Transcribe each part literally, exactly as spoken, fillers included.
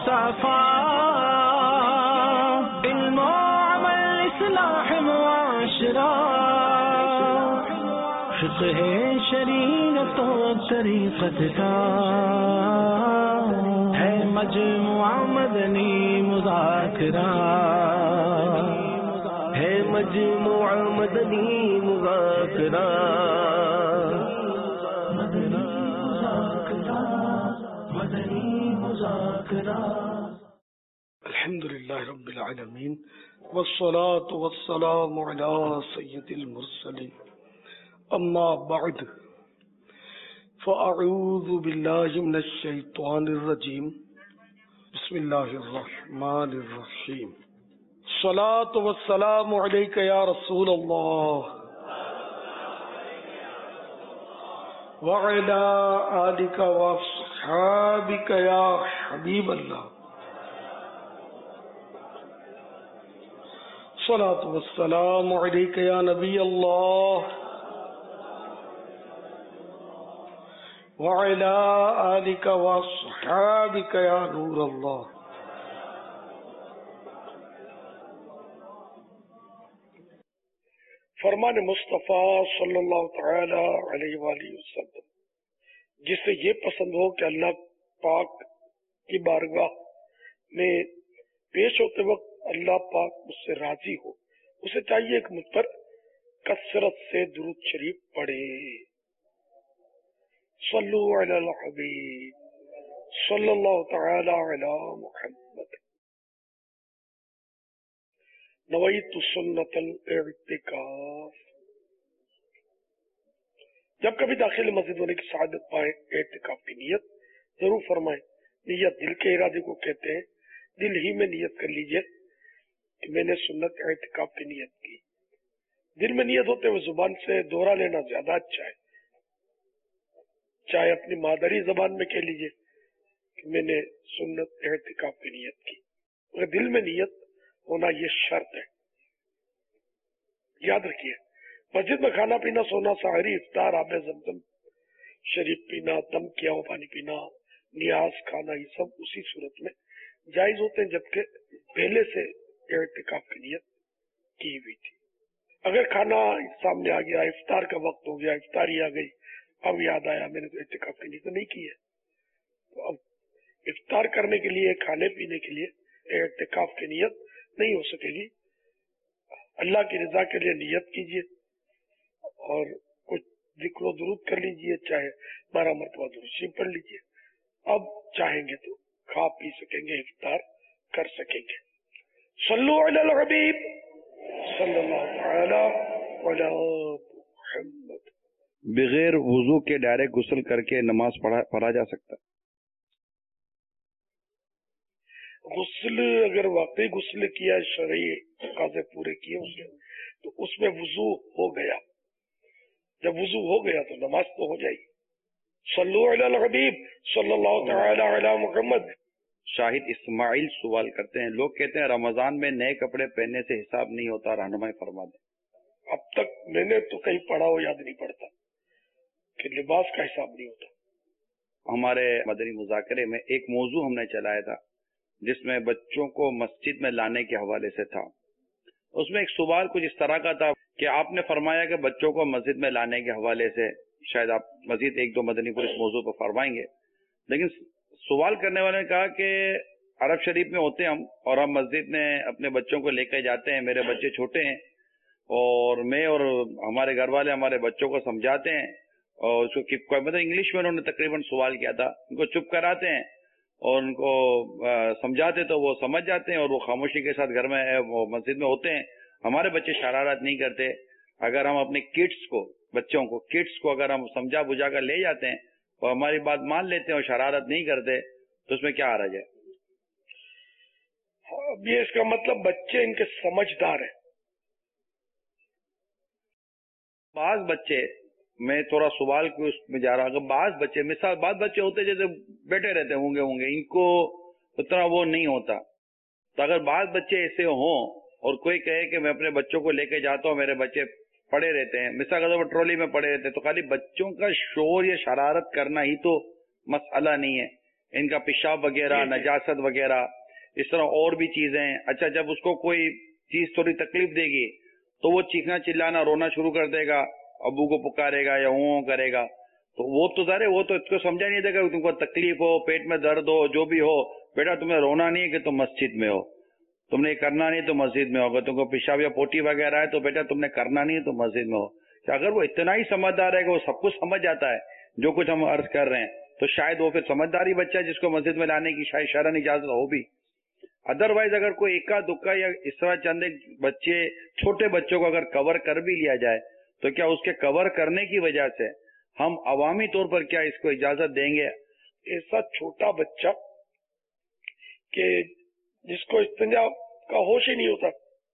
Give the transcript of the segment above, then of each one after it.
مصطفى علم وعمل اصلاح معاشرہ فقہ شریعت و طریقت کا ہے مجموعہ مدنی مذاکرہ ہے مجموعہ مدنی مذاکرہ مدنی مذاکرہ مدنی مذاکرہ. الحمدللہ رب العالمین والصلاة والسلام علی سید المرسلین اما بعد فاعوذ باللہ من الشیطان الرجیم بسم اللہ الرحمن الرحیم. الصلاة والسلام علیک یا رسول اللہ وعلی آلک واصحابک یا حبیب اللہ. الصلاة والسلام علیک یا نبی اللہ وعلی آلک واصحابک یا نور اللہ. فرمان مصطفیٰ صلی اللہ تعالی علیہ وآلہ وسلم جسے یہ پسند ہو کہ اللہ پاک کی بارگاہ میں پیش ہوتے وقت اللہ پاک مجھ سے راضی ہو، اسے چاہیے کہ مجھ پر کثرت سے درود شریف پڑھے. صلو علی الحبیب صلی اللہ تعالی علی محمد. نویت سنت الاعتکاف. جب کبھی داخل مسجد ہونے کی سعادت پائیں اعتکاف کی نیت ضرور فرمائیں. نیت دل کے ارادے کو کہتے ہیں. دل ہی میں نیت کر لیجئے کہ میں نے سنت اعتکاف کی نیت کی. دل میں نیت ہوتے ہوئے زبان سے دوہرا لینا زیادہ اچھا ہے. چاہے اپنی مادری زبان میں کہہ لیجئے کہ میں نے سنت اعتکاف کی نیت کی، مگر دل میں نیت ہونا یہ شرط ہے. یاد رکھیے، مسجد میں کھانا پینا، سونا، سحری، افطار، آب زمزم شریف پینا، دم کیا ہوا پانی پینا، نیاز کھانا، یہ سب اسی صورت میں جائز ہوتے ہیں جبکہ پہلے سے اعتکاف کی نیت کی ہوئی تھی. اگر کھانا سامنے آ گیا، افطار کا وقت ہو گیا، افطاری آ گئی، اب یاد آیا میں نے تو اعتکاف کی نیت نہیں کی ہے، تو اب افطار کرنے کے لیے، کھانے پینے کے لیے اعتکاف کی نیت نہیں ہو سکے گی. اللہ کی رضا کے لیے نیت کیجیے اور کچھ ذکر و درود کر لیجیے، چاہے بارہ مرتبہ درود شریف پڑھ لیجیے. اب چاہیں گے تو کھا پی سکیں گے، افطار کر سکیں گے. صلو علی الحبیب صلی اللہ تعالی علی محمد. بغیر وضو کے ڈائریکٹ غسل کر کے نماز پڑھا پڑھا جا سکتا؟ غسل اگر واقعی غسل کیا، شرعی تقاضے پورے کیے اس نے، تو اس میں وضو ہو گیا. جب وضو ہو گیا تو نماز تو ہو جائے گی. صلو علی الحبیب صلی اللہ تعالی علی محمد. شاہد اسماعیل سوال کرتے ہیں، لوگ کہتے ہیں رمضان میں نئے کپڑے پہننے سے حساب نہیں ہوتا، رہنمائی فرما دیں. اب تک میں نے تو کہیں پڑھا ہو، یاد نہیں پڑتا کہ لباس کا حساب نہیں ہوتا. ہمارے مدنی مذاکرے میں ایک موضوع ہم نے چلایا تھا جس میں بچوں کو مسجد میں لانے کے حوالے سے تھا. اس میں ایک سوال کچھ اس طرح کا تھا کہ آپ نے فرمایا کہ بچوں کو مسجد میں لانے کے حوالے سے شاید آپ مزید ایک دو مدنی پور اس موضوع پر فرمائیں گے، لیکن سوال کرنے والے نے کہا کہ عرب شریف میں ہوتے ہم اور ہم مسجد میں اپنے بچوں کو لے کے جاتے ہیں، میرے بچے چھوٹے ہیں اور میں اور ہمارے گھر والے ہمارے بچوں کو سمجھاتے ہیں اور اس کو مطلب انگلش میں انہوں نے تقریباً سوال کیا تھا، ان کو چپ کراتے ہیں اور ان کو سمجھاتے تو وہ سمجھ جاتے ہیں اور وہ خاموشی کے ساتھ گھر میں وہ مسجد میں ہوتے ہیں. ہمارے بچے شرارت نہیں کرتے. اگر ہم اپنے کڈس کو بچوں کو کڈس کو اگر ہم سمجھا بجھا کر لے جاتے ہیں اور ہماری بات مان لیتے ہیں اور شرارت نہیں کرتے تو اس میں کیا حرج ہے؟ اب یہ اس کا مطلب بچے ان کے سمجھدار ہیں. بعض بچے، میں تھوڑا سوال کو اس میں جا رہا ہوں، بعض بچے مثال بعض بچے ہوتے جیسے بیٹھے رہتے ہوں گے ہوں گے ان کو اتنا وہ نہیں ہوتا. تو اگر بعض بچے ایسے ہوں اور کوئی کہے کہ میں اپنے بچوں کو لے کے جاتا ہوں، میرے بچے پڑے رہتے ہیں، مثال کے طور پر ٹرالی میں پڑے رہتے ہیں، تو خالی بچوں کا شور یا شرارت کرنا ہی تو مسئلہ نہیں ہے. ان کا پیشاب وغیرہ، نجاست وغیرہ، اس طرح اور بھی چیزیں. اچھا جب اس کو کوئی چیز تھوڑی تکلیف دے گی تو وہ چیخنا چلانا رونا شروع کر دے گا، ابو کو پکارے گا یا اوں کرے گا. تو وہ تو ظاہر وہ تو اس کو سمجھا نہیں دے گا. تم کو تکلیف ہو، پیٹ میں درد ہو، جو بھی ہو، بیٹا تمہیں رونا نہیں ہے کہ تم مسجد میں ہو، تم نے کرنا نہیں تو مسجد میں ہوگا. تم کو پیشاب یا پوٹی وغیرہ ہے تو بیٹا تم نے کرنا نہیں ہے تو مسجد میں ہو. اگر وہ اتنا ہی سمجھدار ہے کہ وہ سب کچھ سمجھ جاتا ہے جو کچھ ہم عرض کر رہے ہیں، تو شاید وہ پھر سمجھداری بچہ ہے جس کو مسجد میں لانے کی شاید شرعاً اجازت ہو بھی. ادر وائز اگر کوئی اکا دکا یا اس طرح چند ایک بچے، چھوٹے بچوں کو اگر کور کر بھی لیا جائے تو کیا اس کے کور کرنے کی وجہ سے ہم عوامی طور پر کیا اس کو اجازت دیں گے؟ ایسا چھوٹا بچہ کہ جس کو استنجا کا ہوش ہی نہیں ہوتا،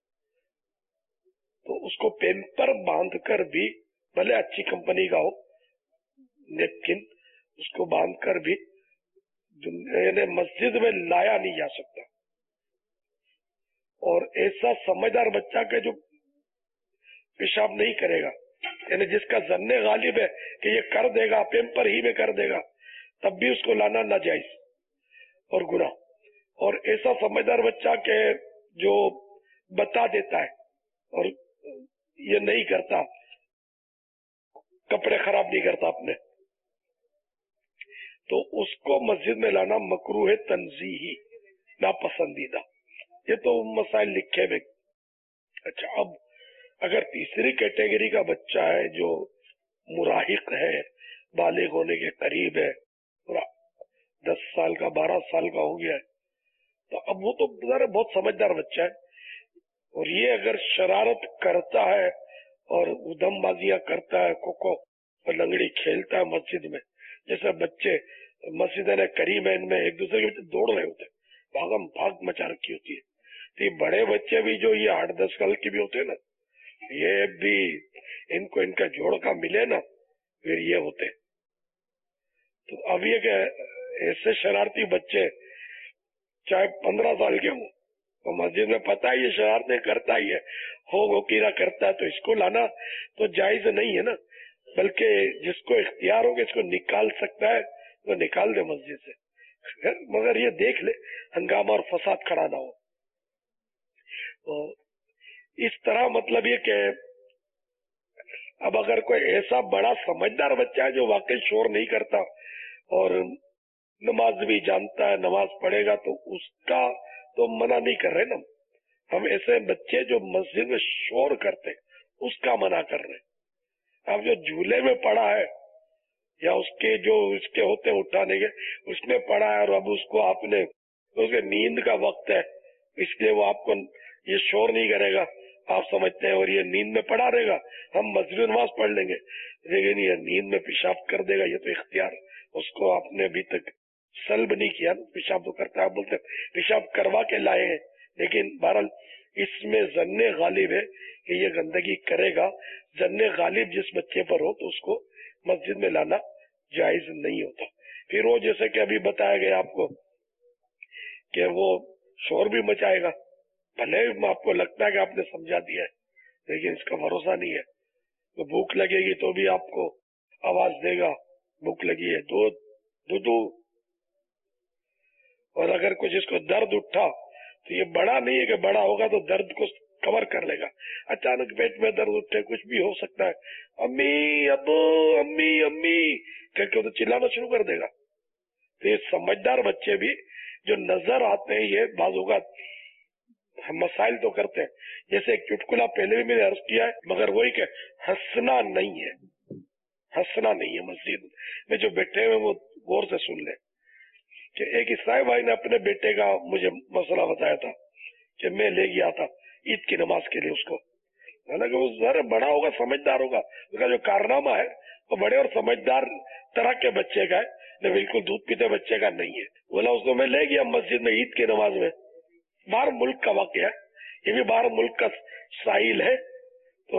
تو اس کو پیمپر باندھ کر بھی، بھلے اچھی کمپنی کا ہو نیپکن، اس کو باندھ کر بھی یعنی مسجد میں لایا نہیں جا سکتا. اور ایسا سمجھدار بچہ کہ جو پیشاب نہیں کرے گا، یعنی جس کا ظن غالب ہے کہ یہ کر دے گا، پیمپر ہی میں کر دے گا، تب بھی اس کو لانا ناجائز اور گناہ. اور ایسا سمجھدار بچہ کہ جو بتا دیتا ہے اور یہ نہیں کرتا، کپڑے خراب نہیں کرتا اپنے، تو اس کو مسجد میں لانا مکروہ تنزیہی، ناپسندیدہ. یہ تو مسائل لکھے ہوئے. اچھا اب اگر تیسری کیٹیگری کا بچہ ہے جو مراہق ہے، بالغ ہونے کے قریب ہے، دس سال کا بارہ سال کا ہو گیا ہے، تو اب وہ تو بہت سمجھدار بچہ ہے. اور یہ اگر شرارت کرتا ہے اور ادھم بازیاں کرتا ہے، کوکو اور لنگڑی کھیلتا ہے مسجد میں، جیسے بچے مسجد کریم ہے ان میں ایک دوسرے کے دوڑ رہے ہوتے ہیں، بھاگم بھاگ مچا رکھی ہوتی ہے. تو بڑے بچے بھی جو یہ آٹھ دس سال کے بھی ہوتے ہیں نا، یہ بھی ان کو ان کا جوڑ کا ملے نا پھر یہ ہوتے. تو اب یہ کہ ایسے شرارتی بچے چاہے پندرہ سال کے ہوں تو مسجد میں پتہ ہے یہ شرارتیں کرتا ہی ہے، ہو گو کیرا کرتا ہے، تو اس کو لانا تو جائز نہیں ہے نا. بلکہ جس کو اختیار ہو کہ اس کو نکال سکتا ہے تو نکال دے مسجد سے، مگر یہ دیکھ لے ہنگامہ اور فساد کھڑا نہ ہو. تو اس طرح مطلب یہ کہ اب اگر کوئی ایسا بڑا سمجھدار بچہ ہے جو واقعی شور نہیں کرتا اور نماز بھی جانتا ہے، نماز پڑھے گا، تو اس کا تو منع نہیں کر رہے نا ہم. ایسے بچے جو مسجد میں شور کرتے اس کا منع کر رہے. اب جو جھولے میں پڑا ہے یا اس کے جو اس کے ہوتے اٹھانے کے اس میں پڑا ہے اور اب اس کو آپ نے اس کے نیند کا وقت ہے اس لیے وہ آپ کو یہ شور نہیں کرے گا، آپ سمجھتے ہیں، اور یہ نیند میں پڑا رہے گا، ہم مسجد نماز پڑھ لیں گے، لیکن یہ نیند میں پیشاب کر دے گا، یہ تو اختیار اس کو آپ نے ابھی تک سلب نہیں کیا. پیشاب تو کرتا ہے، آپ بولتے پیشاب کروا کے لائے ہیں، لیکن بہرحال اس میں ظن غالب ہے کہ یہ گندگی کرے گا. ظن غالب جس بچے پر ہو تو اس کو مسجد میں لانا جائز نہیں ہوتا. پھر وہ جیسے کہ ابھی بتایا گیا آپ کو کہ وہ شور بھی مچائے گا، بھلے آپ کو لگتا ہے کہ آپ نے سمجھا دیا ہے لیکن اس کا بھروسہ نہیں ہے. تو بھوک لگے گی تو بھی آپ کو آواز دے گا بھوک لگی ہے، دودھ دودھو. اور اگر کچھ اس کو درد اٹھا تو یہ بڑا نہیں ہے کہ بڑا ہوگا تو درد کو کور کر لے گا. اچانک پیٹ میں درد اٹھے، کچھ بھی ہو سکتا ہے، امی ابو امی امی کہہ کے تو چلانا شروع کر دے گا. تو یہ سمجھدار بچے بھی جو نظر آتے ہیں یہ بعض اوقات مسائل تو کرتے ہیں. جیسے ایک چٹکلا پہلے بھی میں نے عرض کیا ہے، مگر وہی کہ ہنسنا نہیں ہے، ہنسنا نہیں ہے. مسجد میں جو بیٹھے ہوئے وہ غور سے سن لیں کہ ایک عیسائی بھائی نے اپنے بیٹے کا مجھے مسئلہ بتایا تھا کہ میں لے گیا تھا عید کی نماز کے لیے اس کو. حالانکہ وہ ذرا بڑا ہوگا، سمجھدار ہوگا، اس کا جو کارنامہ ہے وہ بڑے اور سمجھدار طرح کے بچے کا ہے، بالکل دودھ پیتے بچے کا نہیں ہے. بولا اس کو میں لے گیا مسجد میں عید کی نماز میں. باہر ملک کا واقعہ ہے، یہ بھی باہر ملک کا ساحل ہے. تو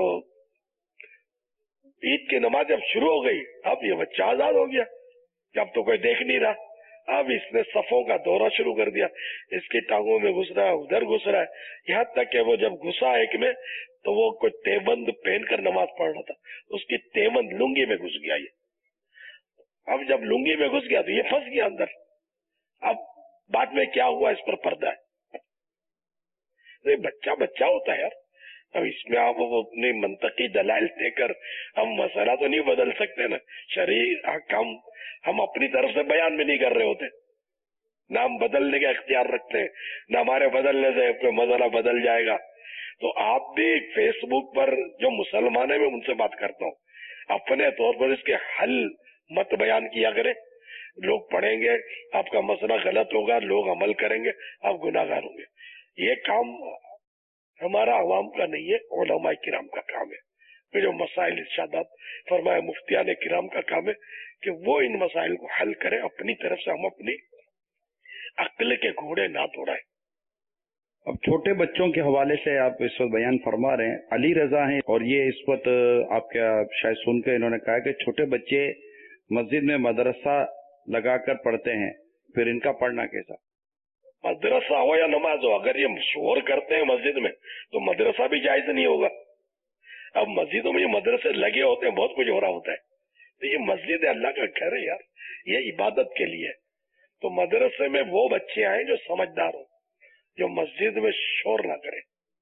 عید کی نماز جب شروع ہو گئی اب یہ بچہ آزاد ہو گیا کہ اب تو کوئی دیکھ نہیں رہا. اب اس نے صفوں کا دورہ شروع کر دیا، اس کی ٹانگوں میں گھس رہا ہے، ادھر گھس رہا ہے، یہاں تک کہ وہ جب گھسا ایک میں تو وہ کوئی تیبند پہن کر نماز پڑھ رہا تھا، اس کی تیبند لنگی میں گھس گیا. یہ اب جب لنگی میں گھس گیا تو یہ پھنس گیا اندر. اب بعد میں کیا ہوا اس پر پردہ ہے. بچہ بچہ ہوتا ہے یار. اب اس میں آپ اپنی منطقی دلائل دے کر ہم مسئلہ تو نہیں بدل سکتے نا. شرعی احکام ہم اپنی طرف سے بیان میں نہیں کر رہے ہوتے, نہ ہم بدلنے کا اختیار رکھتے ہیں, نہ ہمارے بدلنے سے کوئی مسئلہ بدل جائے گا. تو آپ بھی فیس بک پر جو مسلمان ہیں میں ان سے بات کرتا ہوں, اپنے طور پر اس کے حل مت بیان کیا کریں. لوگ پڑھیں گے, آپ کا مسئلہ غلط ہوگا, لوگ عمل کریں گے, آپ گناہ گار ہوں گے. یہ کام ہمارا عوام کا نہیں ہے, علماء کرام کا کام ہے. پھر جو مسائل ارشادات فرمایا مفتیان کرام کا کام ہے کہ وہ ان مسائل کو حل کریں. اپنی طرف سے ہم اپنی عقل کے گھوڑے نہ دوڑائیں. اب چھوٹے بچوں کے حوالے سے آپ اس وقت بیان فرما رہے ہیں, علی رضا ہیں اور یہ اس وقت آپ کا شاید سن کے انہوں نے کہا کہ چھوٹے بچے مسجد میں مدرسہ لگا کر پڑھتے ہیں, پھر ان کا پڑھنا کیسا؟ مدرسہ ہو یا نماز ہو, اگر یہ شور کرتے ہیں مسجد میں تو مدرسہ بھی جائز نہیں ہوگا. اب مسجدوں میں یہ مدرسے لگے ہوتے ہیں, بہت کچھ ہو رہا ہوتا ہے. تو یہ مسجد اللہ کا گھر ہے یار, یہ عبادت کے لیے. تو مدرسے میں وہ بچے آئیں جو سمجھدار ہوں, جو مسجد میں شور نہ کرے.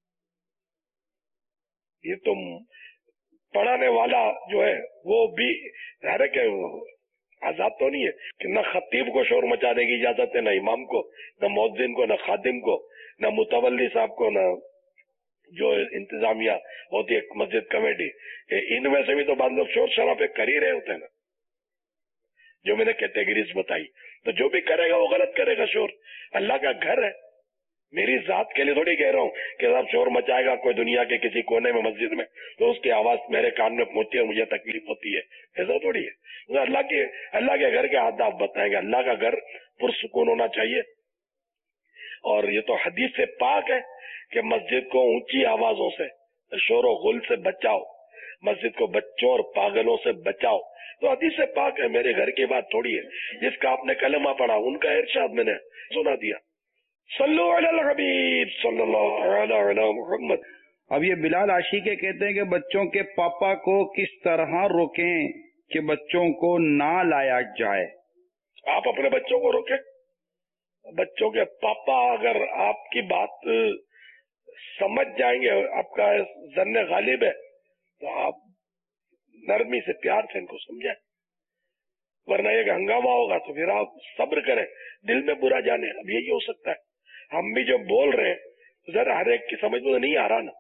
یہ تو پڑھانے والا جو ہے وہ بھی ظاہر ہے کہ آزاد تو نہیں ہے کہ نہ خطیب کو شور مچانے کی اجازت ہے, نہ امام کو, نہ مؤذن کو, نہ خادم کو, نہ متولی صاحب کو, نہ جو انتظامیہ ہوتی ہے مسجد کمیٹی. ان میں سے بھی تو بعض لوگ شور شرابے کر ہی رہے ہوتے ہیں نا, جو میں نے کیٹیگریز بتائی. تو جو بھی کرے گا وہ غلط کرے گا. شور اللہ کا گھر ہے, میری ذات کے لیے تھوڑی کہہ رہا ہوں کہ صاحب شور مچائے گا کوئی دنیا کے کسی کونے میں مسجد میں تو اس کی آواز میرے کان میں پہنچتی ہے اور مجھے تکلیف ہوتی ہے. ایسا تھوڑی ہے. اللہ کے اللہ کے گھر کے آداب بتائیں گے. اللہ کا گھر پرسکون ہونا چاہیے. اور یہ تو حدیث سے پاک ہے کہ مسجد کو اونچی آوازوں سے, شور و غل سے بچاؤ, مسجد کو بچوں اور پاگلوں سے بچاؤ. تو حدیث سے پاک ہے, میرے گھر کی بات تھوڑی ہے. جس کا آپ نے کلمہ پڑھا ان کا ارشاد میں نے سنا دیا. صلو علی الحبیب صلی اللہ علیہ محمد. اب یہ بلال عاشقی کہتے ہیں کہ بچوں کے پاپا کو کس طرح روکیں کہ بچوں کو نہ لایا جائے؟ آپ اپنے بچوں کو روکیں. بچوں کے پاپا اگر آپ کی بات سمجھ جائیں گے, آپ کا ظن غالب ہے, تو آپ نرمی سے پیار سے ان کو سمجھائیں. ورنہ ایک ہنگامہ ہوگا تو پھر آپ صبر کریں, دل میں برا جانے. اب یہی ہو سکتا ہے. ہم بھی جو بول رہے ہیں ذرا ہر ایک کی سمجھ میں نہیں آ رہا نا,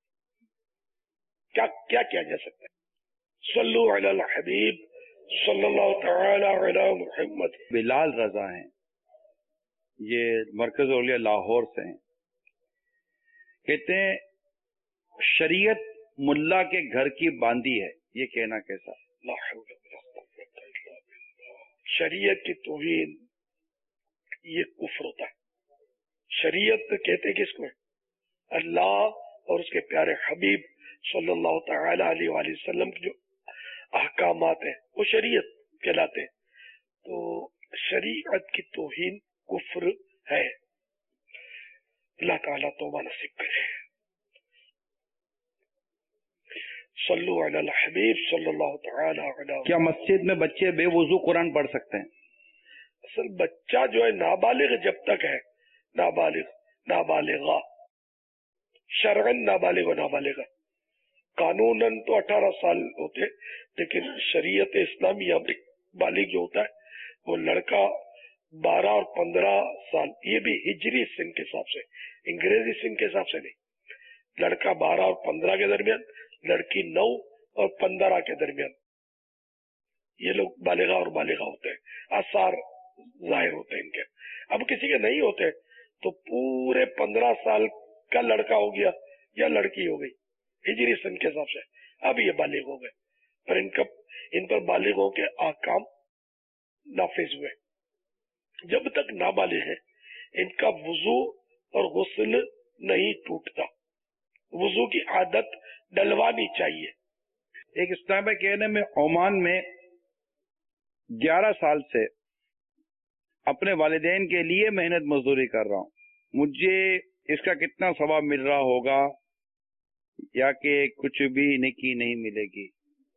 کیا کیا کیا جا سکتا ہے. صلو علی الحبیب صلی اللہ تعالی علی محمد. بلال رضا ہیں, یہ مرکز اولیاء لاہور سے ہیں. کہتے ہیں شریعت ملا کے گھر کی باندھی ہے, یہ کہنا کیسا؟ شریعت کی توہین یہ کفر ہوتا ہے. شریعت کہتے کس کو ہے؟ اللہ اور اس کے پیارے حبیب صلی اللہ تعالی علیہ وآلہ وسلم کے جو احکامات ہیں وہ شریعت کہلاتے ہیں. تو شریعت کی توہین کفر ہے. اللہ تعالیٰ توبہ نصیب کرے. صلو علی الحبیب صلی اللہ تعالی علیہ. کیا مسجد میں بچے بے وضو قرآن پڑھ سکتے ہیں؟ اصل بچہ جو ہے نابالغ جب تک ہے, نابالغ نابالغہ, شرعن نابالغ و نابالغہ, قانوناً تو اٹھارہ سال ہوتے, لیکن شریعت اسلامیہ میں بالغ جو ہوتا ہے وہ لڑکا بارہ اور پندرہ سال, یہ بھی ہجری سن کے حساب سے, انگریزی سن کے حساب سے نہیں. لڑکا بارہ اور پندرہ کے درمیان, لڑکی نو اور پندرہ کے درمیان, یہ لوگ بالغہ اور بالغہ ہوتے ہیں. آثار ظاہر ہوتے ہیں ان کے. اب کسی کے نہیں ہوتے تو پورے پندرہ سال کا لڑکا ہو گیا یا لڑکی ہو گئی ہجری سن کے حساب سے, اب یہ بالغ ہو گئے. پر ان کا ان پر بالغوں کے احکام نافذ ہوئے. جب تک نابالغ ہے ان کا وضو اور غسل نہیں ٹوٹتا. وضو کی عادت ڈلوانی چاہیے. ایک اسلام کہنے میں عمان میں گیارہ سال سے اپنے والدین کے لیے محنت مزدوری کر رہا ہوں, مجھے اس کا کتنا ثواب مل رہا ہوگا یا کہ کچھ بھی نیکی نہیں ملے گی؟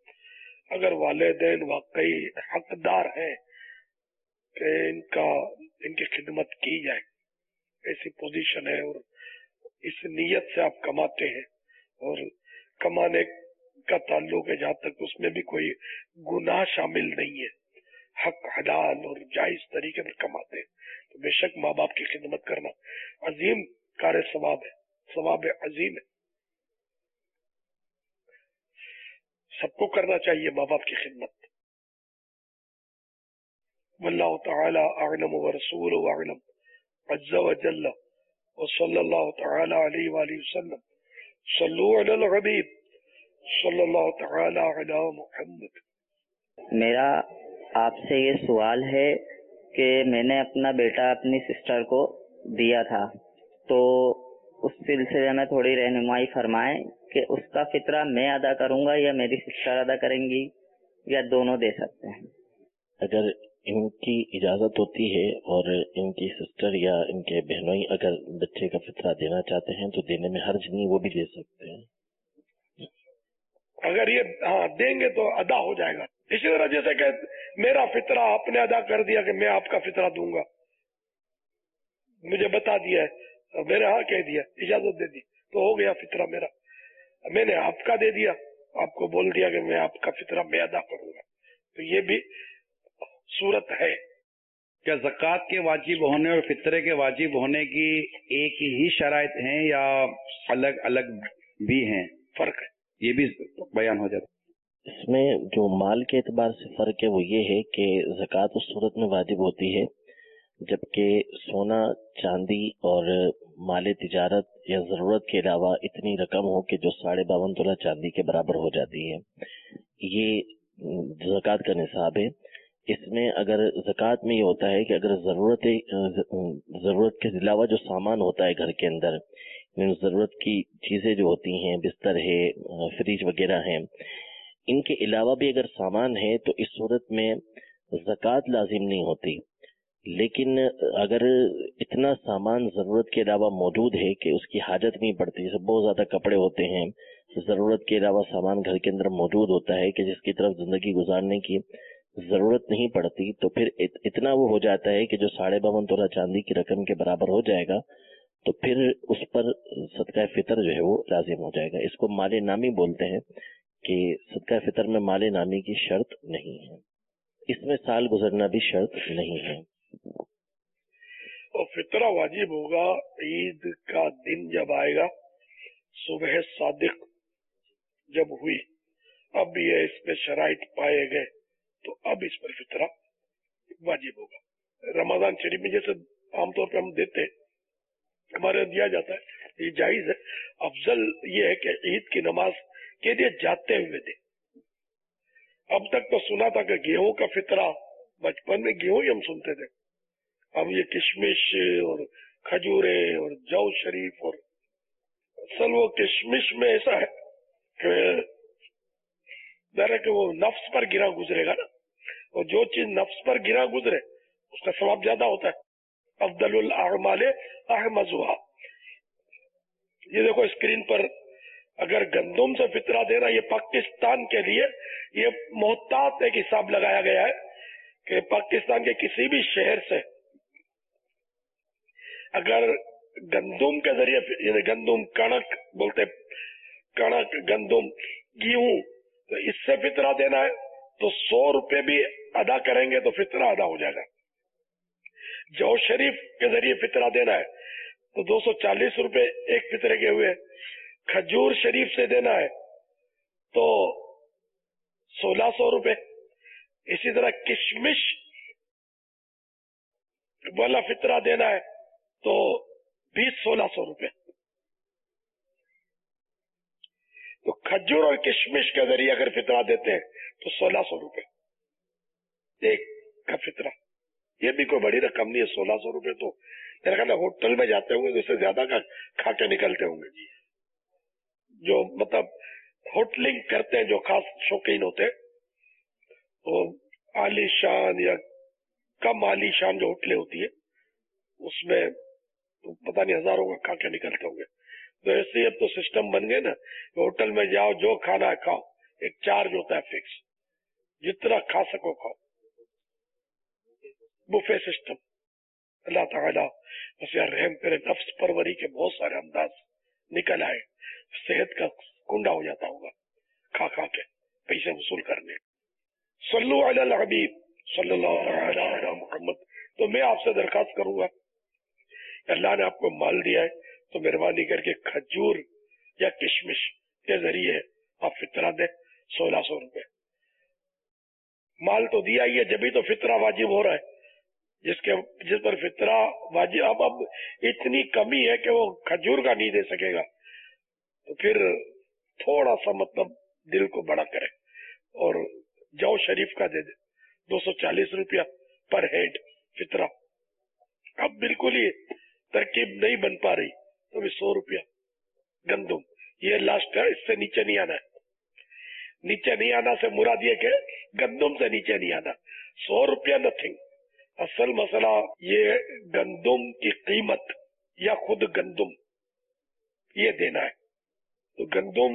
اگر والدین واقعی حقدار ہیں کہ ان کا ان کی خدمت کی جائے. ایسی پوزیشن ہے اور اس نیت سے آپ کماتے ہیں اور کمانے کا تعلق ہے جہاں تک اس میں بھی کوئی گناہ شامل نہیں ہے, حق حلال اور جائز طریقے پر کماتے ہیں, تو بے شک ماں باپ کی خدمت کرنا عظیم کار ثواب ہے, ثواب عظیم ہے. سب کو کرنا چاہیے ماں باپ کی خدمت. واللہ تعالی اعلم ورسولہ اعلم عز وجل وصلی اللہ تعالی علیہ وآلہ وسلم. صلو علی الحبیب صلی اللہ تعالی علی محمد. میرا آپ سے یہ سوال ہے کہ میں نے اپنا بیٹا اپنی سسٹر کو دیا تھا, تو اس سلسلے میں تھوڑی رہنمائی فرمائیں کہ اس کا فطرہ میں ادا کروں گا یا میری سسٹر ادا کریں گی یا دونوں دے سکتے ہیں؟ اگر ان کی اجازت ہوتی ہے اور ان کی سسٹر یا ان کے بہنوئی اگر بچے کا فطرہ دینا چاہتے ہیں تو دینے میں حرج نہیں, وہ بھی دے سکتے ہیں. اگر یہ ہاں دیں گے تو ادا ہو جائے گا. اسی طرح جیسے کہ میرا فطرہ آپ نے ادا کر دیا کہ میں آپ کا فطرہ دوں گا, مجھے بتا دیا ہے, میرے ہاں کہہ دیا, اجازت دے دی, تو ہو گیا فطرہ میرا. میں نے آپ کا دے دیا, آپ کو بول دیا کہ میں آپ کا فطرہ میں ادا کروں گا, تو یہ بھی صورت ہے. کیا زکوٰۃ کے واجب ہونے اور فطرے کے واجب ہونے کی ایک ہی شرائط ہیں یا الگ الگ بھی ہیں؟ فرق ہے, یہ بھی بیان ہو جاتا. اس میں جو مال کے اعتبار سے فرق ہے وہ یہ ہے کہ زکوٰۃ اس صورت میں واجب ہوتی ہے جبکہ سونا چاندی اور مال تجارت یا ضرورت کے علاوہ اتنی رقم ہو کہ جو ساڑھے باون تولہ چاندی کے برابر ہو جاتی ہے. یہ زکوٰۃ کا نصاب ہے. اس میں اگر زکوٰۃ میں یہ ہوتا ہے کہ اگر ضرورت ضرورت کے علاوہ جو سامان ہوتا ہے گھر کے اندر, ضرورت کی چیزیں جو ہوتی ہیں, بستر ہے, فریج وغیرہ ہیں, ان کے علاوہ بھی اگر سامان ہے تو اس صورت میں زکوٰۃ لازم نہیں ہوتی. لیکن اگر اتنا سامان ضرورت کے علاوہ موجود ہے کہ اس کی حاجت نہیں پڑتی, جیسے بہت زیادہ کپڑے ہوتے ہیں, ضرورت کے علاوہ سامان گھر کے اندر موجود ہوتا ہے کہ جس کی طرف زندگی گزارنے کی ضرورت نہیں پڑتی, تو پھر اتنا وہ ہو جاتا ہے کہ جو ساڑھے باون تولہ چاندی کی رقم کے برابر ہو جائے گا, تو پھر اس پر صدقہ فطر جو ہے وہ لازم ہو جائے گا. اس کو مال نامی بولتے ہیں کہ صدقہ فطر میں مال نامی کی شرط نہیں ہے, اس میں سال گزرنا بھی شرط نہیں ہے. اور فطرہ واجب ہوگا عید کا دن جب آئے گا, صبح صادق جب ہوئی, اب یہ اس میں شرائط پائے گئے تو اب اس پر فطرہ واجب ہوگا. رمضان شریف میں جیسے عام طور پہ ہم دیتے, ہمارے دیا جاتا ہے, یہ جائز ہے. افضل یہ ہے کہ عید کی نماز کے لیے جاتے ہوئے دے. اب تک تو سنا تھا کہ گیہوں کا فطرہ, بچپن میں گیہوں ہی ہم سنتے تھے. اب یہ کشمش اور کھجورے اور جو شریف, اور اصل وہ کشمش میں ایسا ہے کہ ذرا کہ وہ نفس پر گرا گزرے گا نا, اور جو چیز نفس پر گرا گزرے اس کا ثواب زیادہ ہوتا ہے. افضل الاعمال احمدها. یہ دیکھو اسکرین پر, اگر گندم سے فطرہ دینا, یہ پاکستان کے لیے یہ محتاط ایک حساب لگایا گیا ہے کہ پاکستان کے کسی بھی شہر سے اگر گندم کے ذریعے, یعنی گندم کنک بولتے, کنک گندم گیہوں, تو اس سے فطرہ دینا ہے تو سو روپے بھی ادا کریں گے تو فطرہ ادا ہو جائے گا. جو شریف کے ذریعے فطرہ دینا ہے تو دو سو چالیس روپے ایک فطرے کے ہوئے. کھجور شریف سے دینا ہے تو سولہ سو روپے. اسی طرح کشمش والا فطرہ دینا ہے تو بھی سولہ سو روپے. تو کھجور اور کشمش کے ذریعے اگر فطرہ دیتے ہیں تو سولہ سو روپے ایک کا فطرہ. یہ بھی کوئی بڑی رقم نہیں ہے, سولہ سو روپے تو میرا خیال ہے ہوٹل میں جاتے ہوں گے تو اس سے زیادہ کا کھا کے نکلتے ہوں گے. جو مطلب ہوٹلنگ کرتے ہیں, جو خاص شوقین ہوتے ہیں, وہ عالی شان یا کم عالی شان جو ہوٹلیں ہوتی ہے اس میں تو پتہ نہیں ہزاروں کا کھا کے نکلتے ہوں گے. تو ایسے اب تو سسٹم بن گئے نا, ہوٹل میں جاؤ جو کھانا ہے کھاؤ, ایک چارج ہوتا ہے فکس, جتنا کھا سکو کھاؤ, بفے سسٹم. اللہ تعالیٰ بس یار رحم کرے. نفس پروری کے بہت سارے انداز نکل آئے, صحت کا کنڈا ہو جاتا ہوگا کھا کھا کے پیسے وصول کرنے. صلو علی الحبیب صلی اللہ علیہ محمد. تو میں آپ سے درخواست کروں گا, اللہ نے آپ کو مال دیا ہے تو مہربانی کر کے کھجور یا کشمش کے ذریعے آپ فطرہ دیں. سولہ سو روپے مال تو دیا ہی ہے, جبھی تو فطرہ واجب ہو رہا ہے. جس کے جس پر فطرہ واجب اب اب اتنی کمی ہے کہ وہ کھجور کا نہیں دے سکے گا, تو پھر تھوڑا سا مطلب دل کو بڑا کرے اور جو شریف کا دے دے. دو سو چالیس روپیہ پر ہیڈ فطرہ. اب بالکل ہی ترکیب نہیں بن پا رہی تو بھی سو روپیہ گندم, یہ لاسٹ ہے, اس سے نیچے نہیں آنا ہے. نیچے نہیں آنا سے مراد یہ کہ گندم سے نیچے نہیں آنا. سو روپیہ نتھنگ. اصل مسئلہ یہ گندم کی قیمت یا خود گندم یہ دینا ہے. تو گندم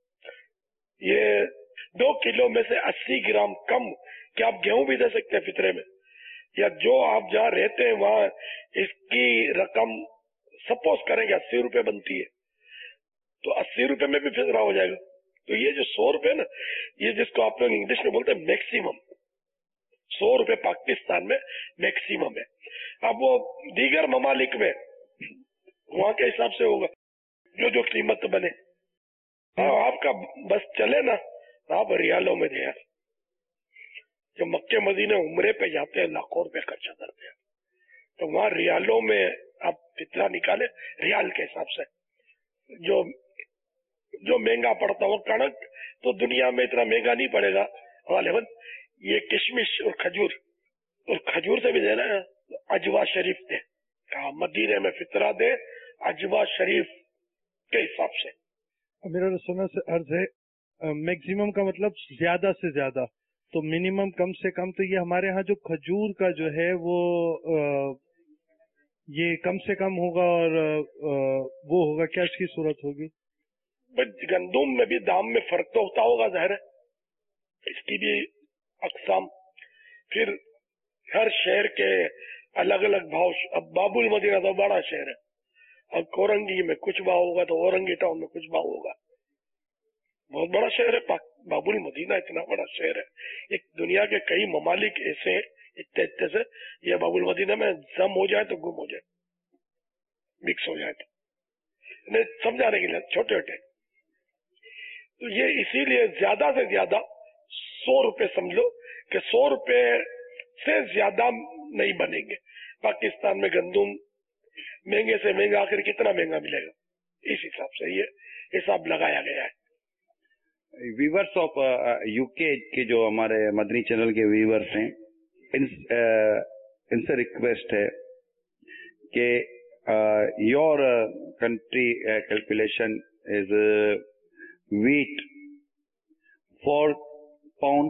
یہ دو کلو میں سے اسی گرام کم, کیا آپ گیہوں بھی دے سکتے ہیں فطرے میں, یا جو آپ جہاں رہتے ہیں وہاں اس کی رقم سپوز کریں گے اسی روپے بنتی ہے تو اسی روپے میں بھی فطرہ ہو جائے گا. تو یہ جو سو روپے نا, یہ جس کو آپ لوگ انگلش میں بولتے ہیں میکسیمم, سو روپے پاکستان میں میکسیمم ہے. اب وہ دیگر ممالک میں وہاں کے حساب سے ہوگا جو جو قیمت بنے. آپ کا بس چلے نا, آپ ریالوں میں دے یار. جو مکے مدینے عمرے پہ جاتے ہیں لاکھوں روپے خرچہ کرتے ہیں, تو وہاں ریالوں میں آپ فطرہ نکالے ریال کے حساب سے. جو جو مہنگا پڑتا ہو کڑک تو دنیا میں اتنا مہنگا نہیں پڑے گا غالباً. یہ کشمش اور کھجور, اور کھجور سے بھی دینا ہے اجوا شریف دے, مدینے میں فطرہ دے اجوا شریف کے حساب سے. میرا سنا سے عرض ہے, میکسیمم کا مطلب زیادہ سے زیادہ, تو منیمم کم سے کم. تو یہ ہمارے ہاں جو کھجور کا جو ہے وہ یہ کم سے کم ہوگا اور وہ ہوگا کیا, اس کی صورت ہوگی؟ گندم میں بھی دام میں فرق تو ہوتا ہوگا ظاہر ہے, اس کی بھی اقسام. پھر ہر شہر کے الگ الگ بھاؤ. اب باب المدینہ تو بڑا شہر ہے, اب کورنگی میں کچھ بھاؤ ہوگا تو اورنگی ٹاؤن میں کچھ بھاؤ ہوگا. بہت بڑا شہر ہے باب المدینہ, اتنا بڑا شہر ہے. ایک دنیا کے کئی ممالک ایسے اتنے اتنے سے یہ باب المدینہ میں ضم ہو جائے تو گم ہو جائے, مکس ہو جائے تو سمجھانے کے لیے چھوٹے چھوٹے. تو یہ اسی لیے زیادہ سے زیادہ سو روپے سمجھ لو کہ سو روپے سے زیادہ نہیں بنیں گے. پاکستان میں گندم مہنگے سے مہنگا آخر کتنا مہنگا ملے گا, اس حساب سے یہ حساب لگایا گیا ہے. ویورز آف یو کے کے جو ہمارے مدنی چینل کے ویورز ہیں, ان سے ریکویسٹ ہے کہ your country calculation is wheat four pound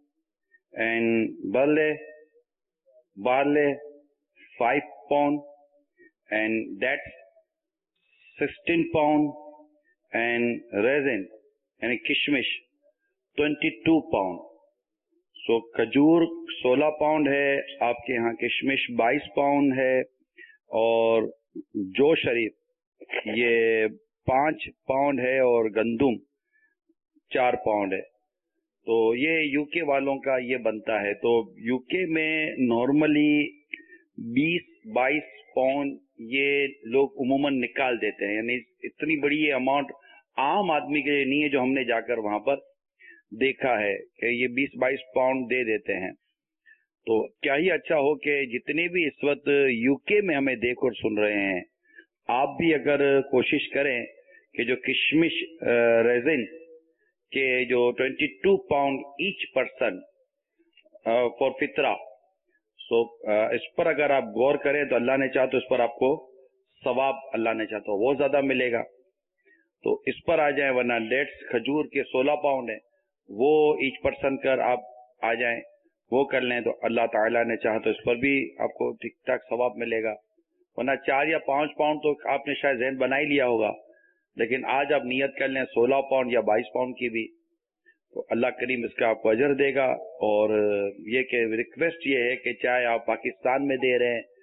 and barley barley five pound and that's sixteen pound and raisin and kishmish twenty-two pound. so کھجور سولہ پاؤنڈ ہے آپ کے یہاں, کشمش بائیس پاؤنڈ ہے, اور جو شریف یہ پانچ پاؤنڈ ہے, اور گندم چار پاؤنڈ ہے. تو یہ یو کے والوں کا یہ بنتا ہے. تو یو کے میں نارملی بیس بائیس پاؤنڈ یہ لوگ عموماً نکال دیتے ہیں, یعنی اتنی بڑی یہ اماؤنٹ عام آدمی کے لیے نہیں ہے جو ہم نے جا کر وہاں پر دیکھا ہے کہ یہ بیس بائیس پاؤنڈ دے دیتے ہیں. تو کیا ہی اچھا ہو کہ جتنے بھی اس وقت یو کے میں ہمیں دیکھ اور سن رہے ہیں, آپ بھی اگر کوشش کریں کہ جو کشمش ریزن کے جو twenty two pound each person for فطرہ, سو اس پر اگر آپ غور کریں تو اللہ نے چاہ تو اس پر آپ کو ثواب اللہ نے چاہ تو وہ زیادہ ملے گا. تو اس پر آ جائیں, ورنہ ڈیٹس کھجور کے سولہ پاؤنڈ ہیں وہ ایچ پرسن کر آپ آ جائیں, وہ کر لیں تو اللہ تعالیٰ نے چاہ تو اس پر بھی آپ کو ٹھیک ٹھاک ثواب ملے گا. ورنہ چار یا پانچ پاؤنڈ تو آپ نے شاید ذہن بنا ہی لیا ہوگا, لیکن آج آپ نیت کر لیں سولہ پاؤنڈ یا بائیس پاؤنڈ کی بھی, تو اللہ کریم اس کا آپ کو اجر دے گا. اور یہ کہ ریکویسٹ یہ ہے کہ چاہے آپ پاکستان میں دے رہے ہیں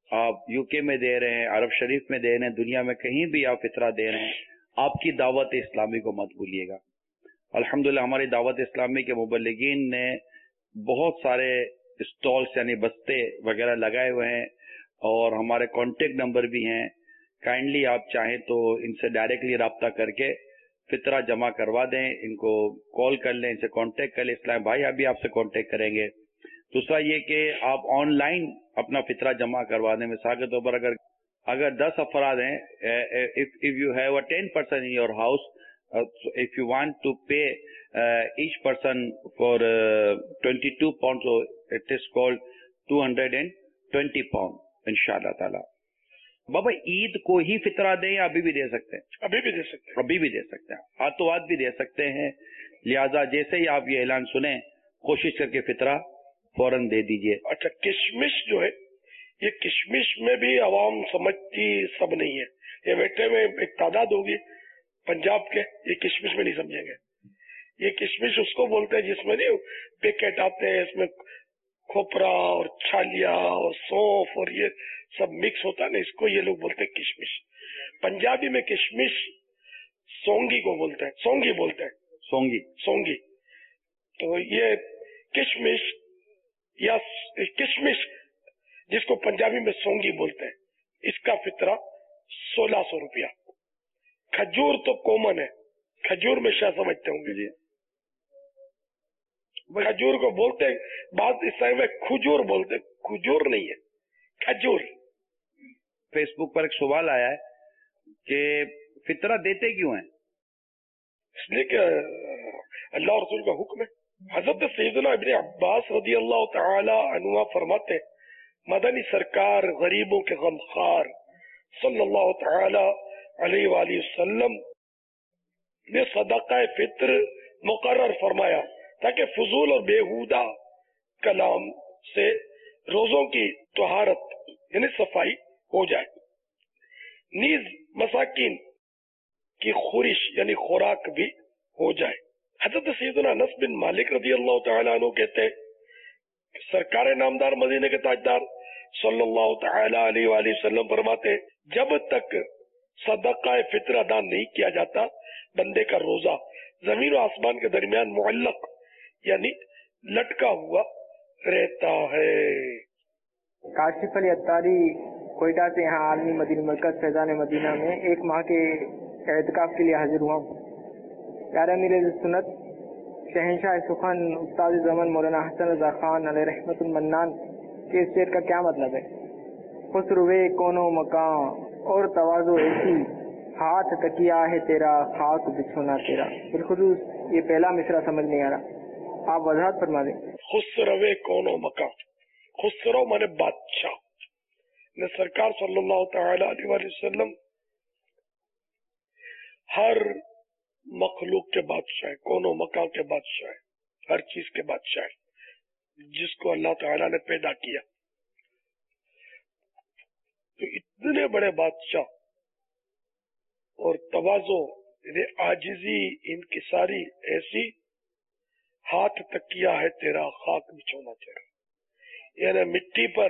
آپ یو کے میں دے رہے ہیں, عرب شریف میں دے رہے ہیں, دنیا میں کہیں بھی آپ فطرہ دے رہے ہیں, آپ کی دعوت اسلامی کو مت بھولیے گا. الحمدللہ ہماری دعوت اسلامی کے مبلغین نے بہت سارے اسٹالس یعنی بستے وغیرہ لگائے ہوئے ہیں, اور ہمارے کانٹیکٹ نمبر بھی ہیں. کائنڈلی آپ چاہیں تو ان سے ڈائریکٹلی رابطہ کر کے فطرہ جمع کروا دیں, ان کو کال کر لیں, ان سے کانٹیکٹ کر لیں. اسلام بھائی ابھی آپ سے کانٹیکٹ کریں گے. دوسرا یہ کہ آپ آن لائن اپنا فطرہ جمع کروا دیں. مثال کے طور پر اگر اگر دس افراد ہیں, if you have a ten person in your house, if you want to pay each person for twenty two pound, so it is called two hundred and twenty pound ان شاء اللہ تعالیٰ. بابا عید کو ہی فطرہ دیں یا ابھی بھی دے سکتے ہیں؟ ابھی بھی دے سکتے ہیں, ابھی بھی دے سکتے ہیں, ہاتھوں ہاتھ بھی دے سکتے ہیں. لہذا جیسے ہی آپ یہ اعلان سنیں کوشش کر کے فطرہ فوراً دے دیجئے. اچھا, کشمش جو ہے یہ کشمش میں بھی عوام سمجھتی سب نہیں ہے. یہ بیٹے میں ایک تعداد ہوگی پنجاب کے, یہ کشمش میں نہیں سمجھیں گے. یہ کشمش اس کو بولتے ہیں جس میں نہیں پیکٹ آتے ہیں, اس میں کھوپرا اور چھالیا اور سونف اور یہ سب مکس ہوتا ہے نا, اس کو یہ لوگ بولتے ہیں کشمش. پنجابی میں کشمش سونگی کو بولتے ہیں, سونگی بولتے ہیں, سونگی سونگی. تو یہ کشمش یا کشمش جس کو پنجابی میں سونگی بولتے ہیں, اس کا فطرہ سولہ سو روپیہ. کھجور تو کامن ہے, کھجور میں شاہ سمجھتے ہوں گے جی, کھجور کو بولتے بعض اس طرح میں کھجور بولتے, کھجور نہیں ہے کھجور. فیس بک پر ایک سوال آیا ہے کہ فطرہ دیتے کیوں ہیں؟ اس لیے کہ اللہ رسول کا حکم ہے. حضرت سیدنا ابن عباس رضی اللہ تعالی عنہ فرماتے مدنی سرکار غریبوں کے غمخوار صلی اللہ تعالی علیہ وآلہ وسلم نے صدقہ فطر مقرر فرمایا تاکہ فضول اور بیہودہ کلام سے روزوں کی طہارت یعنی صفائی ہو جائے, نیز مساکین کی خورش یعنی خوراک بھی ہو جائے. حضرت سیدنا انس بن مالک رضی اللہ تعالیٰ عنہ کہتے ہیں سرکار نامدار مدینے کے تاجدار صلی اللہ تعالی علیہ وآلہ وسلم فرماتے جب تک صدقہ فطر ادا نہیں کیا جاتا بندے کا روزہ زمین و آسمان کے درمیان معلق یعنی لٹکا ہوا رہتا ہے. کاشف علی اتاری کوئٹہ سے یہاں عالمی مدینہ مرکز فیضان مدینہ میں ایک ماہ کے اعتکاف کے لیے حاضر ہوا ہوں. پیارا امیر سنت شہنشاہ سخن استاد زمن مولانا حسن رضا خان علیہ رحمت المنان کے اس شعر کا کیا مطلب ہے؟ خسروے کونو مکان اور تواضع ایسی ہاتھ تکیا ہے تیرا خاک بچھونا تیرا. بالخصوص یہ پہلا مصرع سمجھ نہیں آ رہا, آپ وضاحت فرما دیں. خسروے کونو مکان, خسرو مانے بادشاہ, نے سرکار صلی اللہ تعالی علیہ وآلہ وسلم ہر مخلوق کے بادشاہ ہے, کونو مکان کے بادشاہ ہے, ہر چیز کے بادشاہ ہے جس کو اللہ تعالی نے پیدا کیا. تو اتنے بڑے بادشاہ اور تواضع یعنی عاجزی انکساری ایسی, ہاتھ تکیا ہے تیرا خاک بچھونا تیرا, یعنی مٹی پر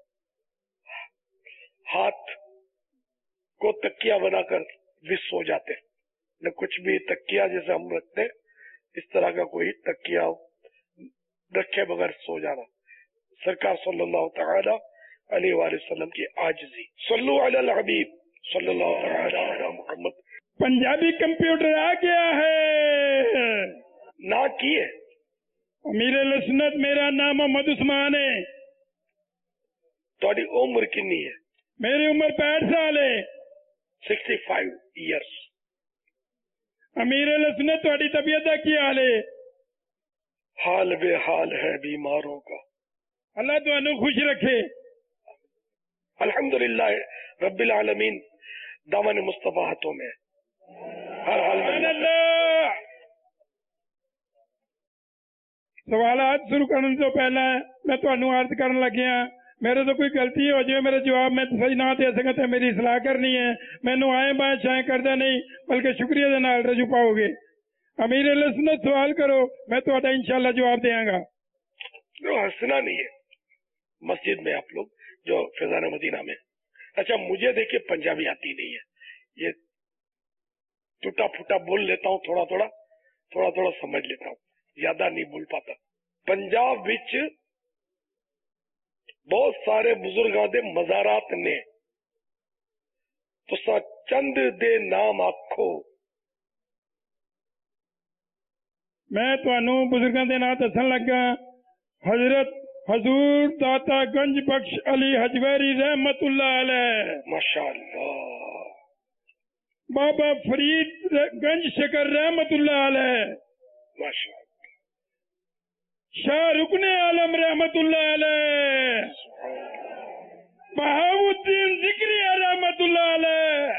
ہاتھ کو تکیا بنا کر بھی سو جاتے, نہ کچھ بھی تکیا جیسے ہم رکھتے اس طرح کا کوئی تکیا رکھے بغیر سو جانا. سرکار صلی اللہ تعالی علیہ وآلہ وسلم کی عاجزی. صلو علی الحبیب صلی اللہ تعالی علی محمد. پنجابی کمپیوٹر آ گیا ہے نہ کیے. امیر السنت میرا نام محمد عثمان ہے. تھوڑی عمر کنی ہے؟ میری عمر پینٹ سال ہے. Sixty five years. امیر السنت تھوڑی طبیعت کا کیا حال ہے؟ حال بے حال ہے بیماروں کا. اللہ تمہیں خوش رکھے. الحمدللہ رب العالمین دامن مصطفیٰ ہاتھوں میں ہر حال میں. سوالات شروع کرنے سے پہلے میں تمہیں عرض کرنے لگیا میرے تو کوئی غلطی ہو جائے میرے جواب میں صحیح نہ دے سکے تو میری اصلاح کرنی ہے. مینو آئے بائیں شائیں کردہ نہیں بلکہ شکریہ دے نال رجوع پاؤ گے. امیر علیہ سنت سوال کرو میں تو انشاءاللہ جواب دیں گا. ہنسنا نہیں ہے. مسجد میں آپ لوگ جو فیضان مدینہ میں. اچھا مجھے دیکھیے پنجابی آتی نہیں ہے, یہ ٹوٹا پھوٹا بول لیتا ہوں, تھوڑا تھوڑا تھوڑا تھوڑا سمجھ لیتا ہوں, زیادہ نہیں بول پاتا. پنجاب وچ بہت سارے بزرگاں دے مزارات نے, تساں چند دے نام آکھو. میں تانوں بزرگاں دے نام دسن لگا. حضرت حضور داتا گنج بخش علی حجویری رحمت اللہ علیہ, ماشاء اللہ. بابا فرید گنج شکر رحمت اللہ علیہ, ماشاء اللہ. شاہ رکن عالم رحمت اللہ علیہ, بہاؤدین ذکری رحمت اللہ علیہ,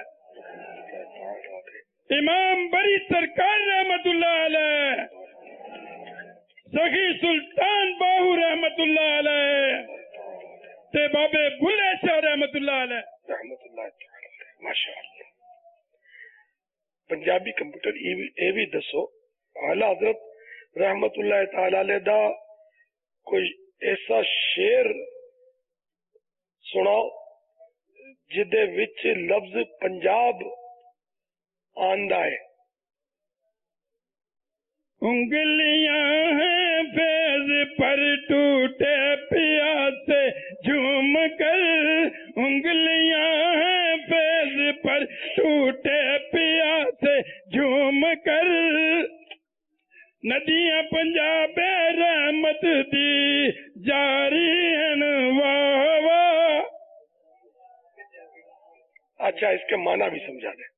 امام بری سرکار رحمت اللہ علیہ, سخی سلطان باہو رحمت اللہ علیہ, تے بابے بلے شاہ رحمت اللہ علیہ رحمت اللہ علیہ. ماشاء اللہ. پنجابی کمپیوٹر اے بھی دسو اعلی حضرت رحمت اللہ تعالی علیہ دا کوئی ایسا شعر سناؤ جدے وچ لفظ پنجاب آندا ہے. انگلیاں ہیں فیض پر ٹوٹے پیاسے جھوم کر, انگلیاں ہیں فیض پر ٹوٹے پیاسے جھوم کر, ندیاں پنجاب رحمت دی جاری ہیں واہ واہ. اچھا اس کے معنی بھی سمجھا دیں.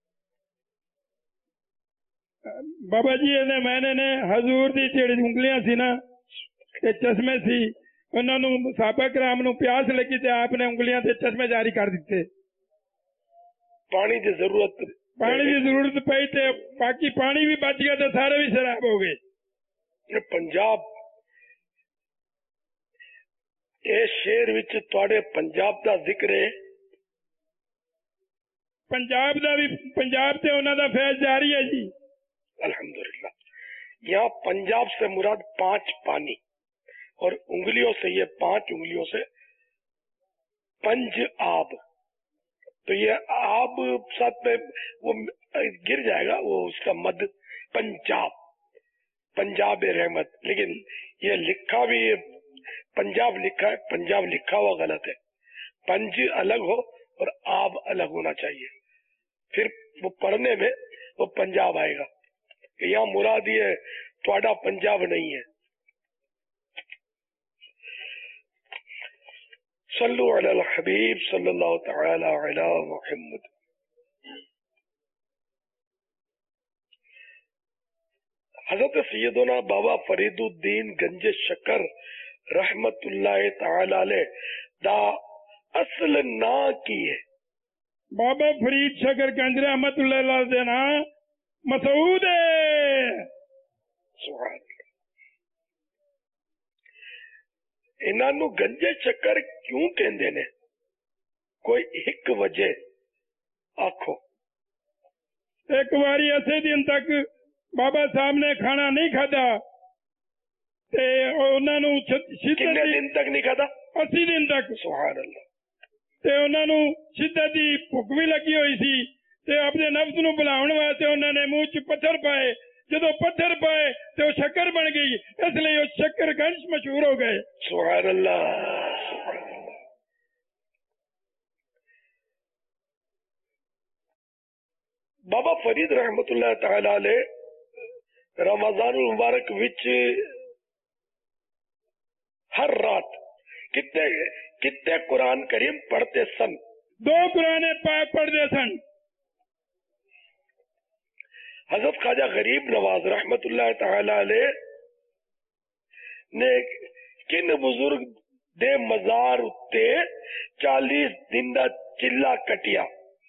بابا جی میں نے حضور دی جڑی انگلیاں سی نا تے چشمے سی, انہوں نے صحابہ کرام نو پیاس لگی تے آپ نے انگلیاں تے چشمے جاری کر دیتے. پانی دی ضرورت پانی دی ضرورت پئی تے باقی پانی بھی بچ گیا تے سارے بھی شراب ہو گئے. پنجاب اے شہر وچ تواڈے پنجاب دا ذکر ہے. پنجاب دا بھی پنجاب تے انہاں دا فیض جاری ہے جی الحمدللہ. یہاں پنجاب سے مراد پانچ پانی, اور انگلیوں سے یہ پانچ انگلیوں سے پنج آب. تو یہ آب ساتھ میں وہ گر جائے گا, وہ اس کا مد پنجاب, پنجاب رحمت. لیکن یہ لکھا بھی پنجاب لکھا ہے, پنجاب لکھا ہوا غلط ہے. پنج الگ ہو اور آب الگ ہونا چاہیے, پھر وہ پڑھنے میں وہ پنجاب آئے گا. کہ یہاں مراد یہ تھوڑا پنجاب نہیں ہے. صلو علی الحبیب صلی اللہ تعالی علی محمد. حضرت سیدنا بابا فرید الدین گنج شکر رحمت اللہ تعالی علیہ دا اصل نا کی ہے؟ بابا فرید شکر گنج رحمت اللہ علیہ دینا مسعود ہے. سبحان اللہ. انہاں نو گنجے چکر کیوں کہندے نے؟ کوئی ایک وجہ آکھو. ایک باری اسی دن تک بابا صاحب نے کھانا نہیں کھادا تے انہاں نو کتنے دن تک نہیں کھادا؟ اسی دن تک. سبحان اللہ. تے انہاں نو شدت دی بھوک بھی لگی ہوئی سی تے اپنے نفس نو بلاؤن واسطے انہوں نے منہ چ پتھر پائے. جدو پتھر پائے تو شکر بن گئی, اس لیے وہ شکر گنج مشہور ہو گئے. سبحان اللہ. بابا فرید رحمت اللہ تعالی علیہ رمضان المبارک وچ ہر رات کتنے کتنے قرآن کریم پڑھتے سن؟ دو قرآن پاک پڑھتے سن. حضرت خواجہ غریب نواز رحمت اللہ تعالی علیہ نے کن بزرگ دے مزار اتے چالیس دن دا چلا کٹیا؟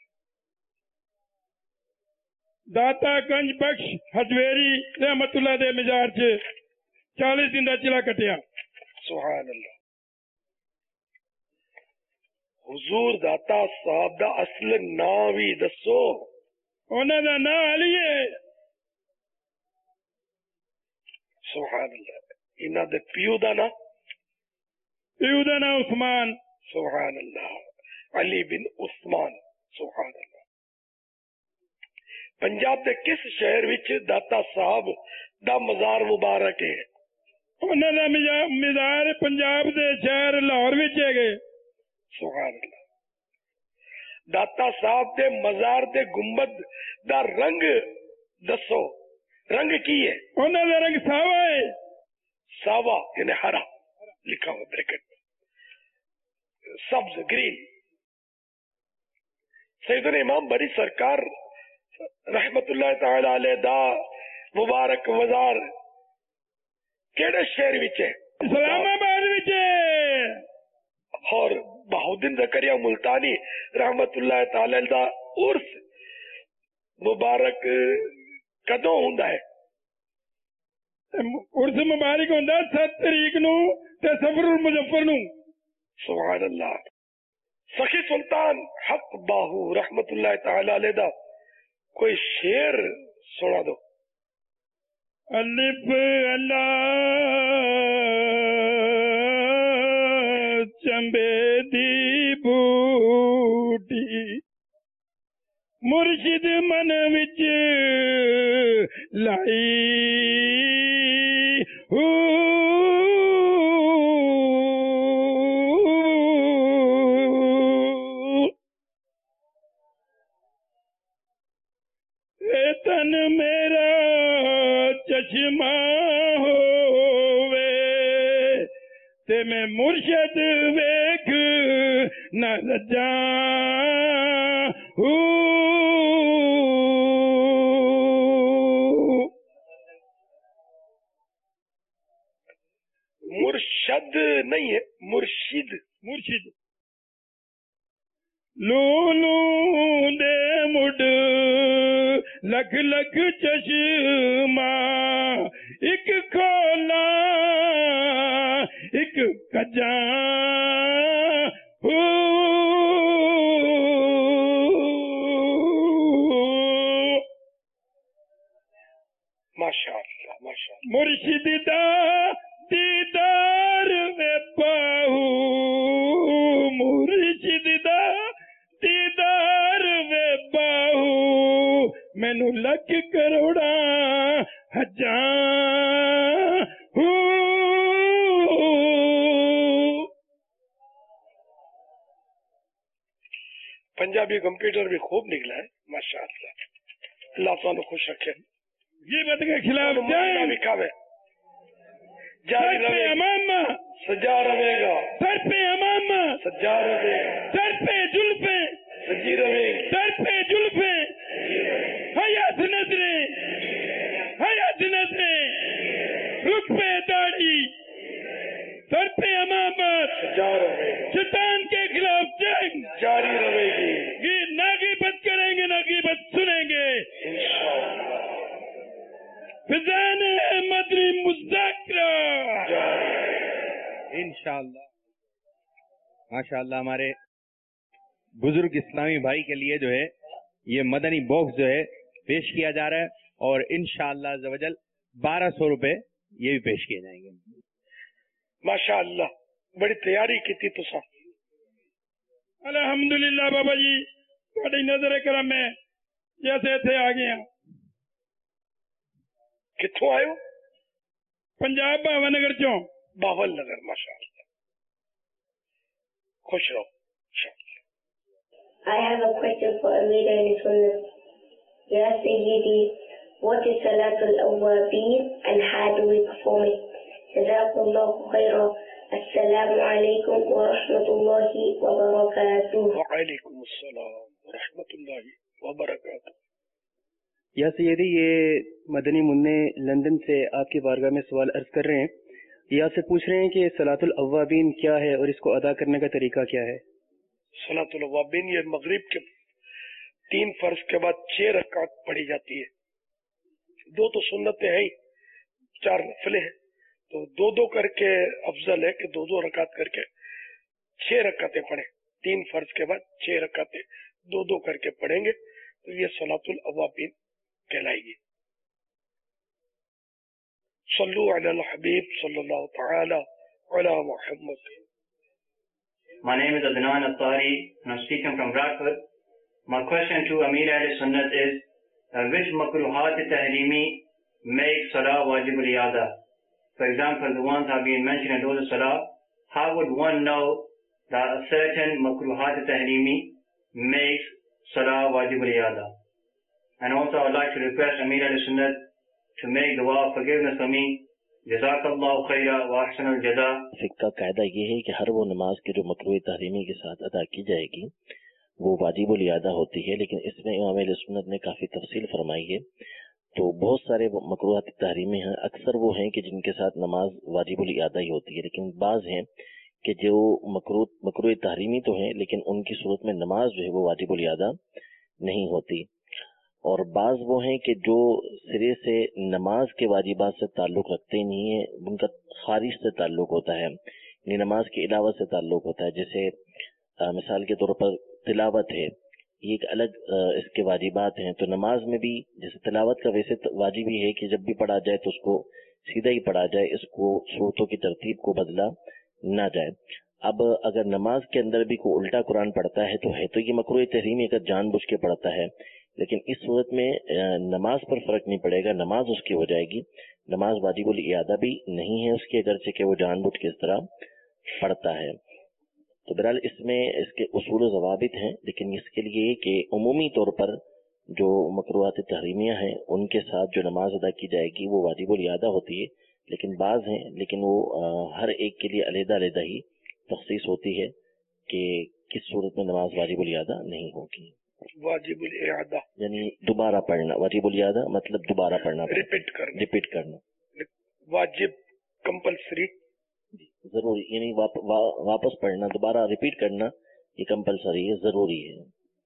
داتا گنج بخش حجویری رحمت اللہ دے مزار چ چالیس دن دا چلا کٹیا. سبحان اللہ. حضور داتا صاحب دا اصل نام بھی دسو. انہوں دا نام علی ہے. سبحان اللہ. انہوں دے پیو دا نام؟ پیو دا نام عثمان. سبحان اللہ. علی بن عثمان. سبحان اللہ. پنجاب کے کس شہر وچ داتا صاحب دا مزار مبارک ہے؟ انہاں دا مزار پنجاب دے شہر لاہور وچ ہے. سبحان اللہ. داتا صاحب دے مزار دے گنبد دا رنگ دسو، رنگ کی ہے؟ انہاں دا رنگ ساوا ہے. ساوا یعنی ہرا لکھا ہوا بریکٹ میں، سبز گرین. سیدنا امام بری سرکار رحمت اللہ تعالی علیہ دا مبارک مزار کیڑے شہر وچ ہے؟ اسلام آباد وچ ہے. اور بہاؤدین زکریا ملتانی رحمت اللہ تعالی دا عرس مبارک کدوں ہوندا ہے؟ عرس مبارک ہوندا سات تاریخ نو تے سفر المظفر نو. سبحان اللہ. سخی سلطان حق باہو رحمت اللہ تعالی علیہ دا کوئی شعر سنا دو. الف اللہ چمبے دی بوٹی مرشد من وچ لائی ہو تن میرا چشمہ ہووے تے میں مرشد ویکھ نہ لجاں ہوں. مرشد نہیں ہے، مرشد. مرشد. لولو دے مڈ لکھ لکھ چشمہ ایک کھولا ایک کجاں ہو. ماشاء اللہ ماشاء اللہ. مرشد دا دیدار وے باہو مرشد دا دیدار وے باہو مینو لکھ کروڑا ہجاں ہو. پنجابی کمپیوٹر بھی خوب نکلا ہے ماشاء اللہ. اللہ تعالیٰ خوش رکھے. غیبت کے خلاف جنگ بھی کھاوے جاری سر پہ رہے امامہ سجا رہے گا، سر پہ امامہ سجا رہے گا، سر پہ زلفیں سجی رہے گی، سر پہ زلفیں حیات نظریں حیات نظریں رخ پہ داڑھی سر پہ امامت سجا رہے گا، شیطان کے خلاف جنگ جاری رہے گی. یہ نہ غیبت کریں گے نہ غیبت سنیں گے. انشاءاللہ فضان مدنی مذاکرہ انشاءاللہ. ماشاءاللہ ہمارے بزرگ اسلامی بھائی کے لیے جو ہے یہ مدنی باکس جو ہے پیش کیا جا رہا ہے اور انشاءاللہ عز و جل بارہ سو روپے یہ بھی پیش کیے جائیں گے. ماشاء اللہ بڑی تیاری کی تھی تسا. الحمدللہ بابا جی تھوڑی نظر کرم میں جیسے تھے آ گئے ہیں. کتوں آئے ہو؟ پنجاب باوا نگر چوں. باول نگر. ماشاء اللہ خوش رہو. I have a question for Amir and Sunnah. Ya Sayyidi, what is Salatul Awwabin and how do we perform it? Jazakumullahu khairan. Assalamu alaikum wa rahmatullahi wa barakatuh. Wa alaikum assalam wa rahmatullahi wa barakatuh. یا سیدی یہ مدنی منع London سے آپ کی بارگاہ میں سوال عرض کر رہے ہیں. یہ آپ سے پوچھ رہے ہیں کہ صلاۃ الاوابین کیا ہے اور اس کو ادا کرنے کا طریقہ کیا ہے؟ صلاۃ الاوابین یہ مغرب کے تین فرض کے بعد چھ رکعت پڑھی جاتی ہے. دو تو سنتیں ہیں، چار نفلیں ہیں، تو دو دو کر کے افضل ہے کہ دو دو رکعت کر کے چھ رکعتیں پڑھیں. تین فرض کے بعد چھ رکعتیں دو دو کر کے پڑھیں گے تو یہ صلاۃ الاوابین کہلائے گی. صلو علی الحبیب صلی اللہ تعالی علی Muhammad. My name is Adnan Attari and I'm speaking from Bradford. My question to Amir Ahl Sunnat is, uh, which makruhat tahrimi make salah wajib al-iyada? For example, the ones have been mentioned in those salah, how would one know that a certain makruhat tahrimi makes salah wajib al-iyada? And also I would like to request Amir Ahl Sunnat to make dua of forgiveness for me. جزاکاللہ خیرہ واحسن الجزاء. فقہ کا قاعدہ یہ ہے کہ ہر وہ نماز کے جو مکروہ تحریمی کے ساتھ ادا کی جائے گی وہ واجب الادا ہوتی ہے، لیکن اس میں امام اہل سنت نے کافی تفصیل فرمائی ہے. تو بہت سارے مکروہات تحریمی ہیں، اکثر وہ ہیں کہ جن کے ساتھ نماز واجب الادا ہی ہوتی ہے، لیکن بعض ہیں کہ جو مکروہ مکروہ تحریمی تو ہیں لیکن ان کی صورت میں نماز جو ہے وہ واجب الادا نہیں ہوتی. اور بعض وہ ہیں کہ جو سرے سے نماز کے واجبات سے تعلق رکھتے نہیں ہیں، ان کا خارج سے تعلق ہوتا ہے، یعنی نماز کے علاوہ سے تعلق ہوتا ہے. جیسے مثال کے طور پر تلاوت ہے، یہ ایک الگ اس کے واجبات ہیں. تو نماز میں بھی جیسے تلاوت کا ویسے واجب ہی ہے کہ جب بھی پڑھا جائے تو اس کو سیدھا ہی پڑھا جائے، اس کو صورتوں کی ترتیب کو بدلا نہ جائے. اب اگر نماز کے اندر بھی کوئی الٹا قرآن پڑھتا ہے تو ہے تو یہ مکروہ تحریمی اگر جان بوجھ کے پڑھتا ہے، لیکن اس صورت میں نماز پر فرق نہیں پڑے گا، نماز اس کی ہو جائے گی. نماز واجب الاعادہ بھی نہیں ہے اس کے، اگرچہ کہ وہ جان بوجھ کے اس طرح پڑھتا ہے. تو بہرحال اس میں اس کے اصول و ضوابط ہیں، لیکن اس کے لیے کہ عمومی طور پر جو مکروہات تحریمیہ ہیں ان کے ساتھ جو نماز ادا کی جائے گی وہ واجب الاعادہ ہوتی ہے. لیکن بعض ہیں لیکن وہ ہر ایک کے لیے علیحدہ علیحدہ ہی تخصیص ہوتی ہے کہ کس صورت میں نماز واجب الاعادہ نہیں ہوگی. واجب الاعادہ یعنی دوبارہ پڑھنا، واجب الاعادہ مطلب دوبارہ پڑھنا، ریپیٹ کرنا، ریپیٹ کرنا. واجب کمپلسری ضروری، یعنی واپس پڑھنا، دوبارہ ریپیٹ کرنا یہ کمپلسری ہے، ضروری ہے.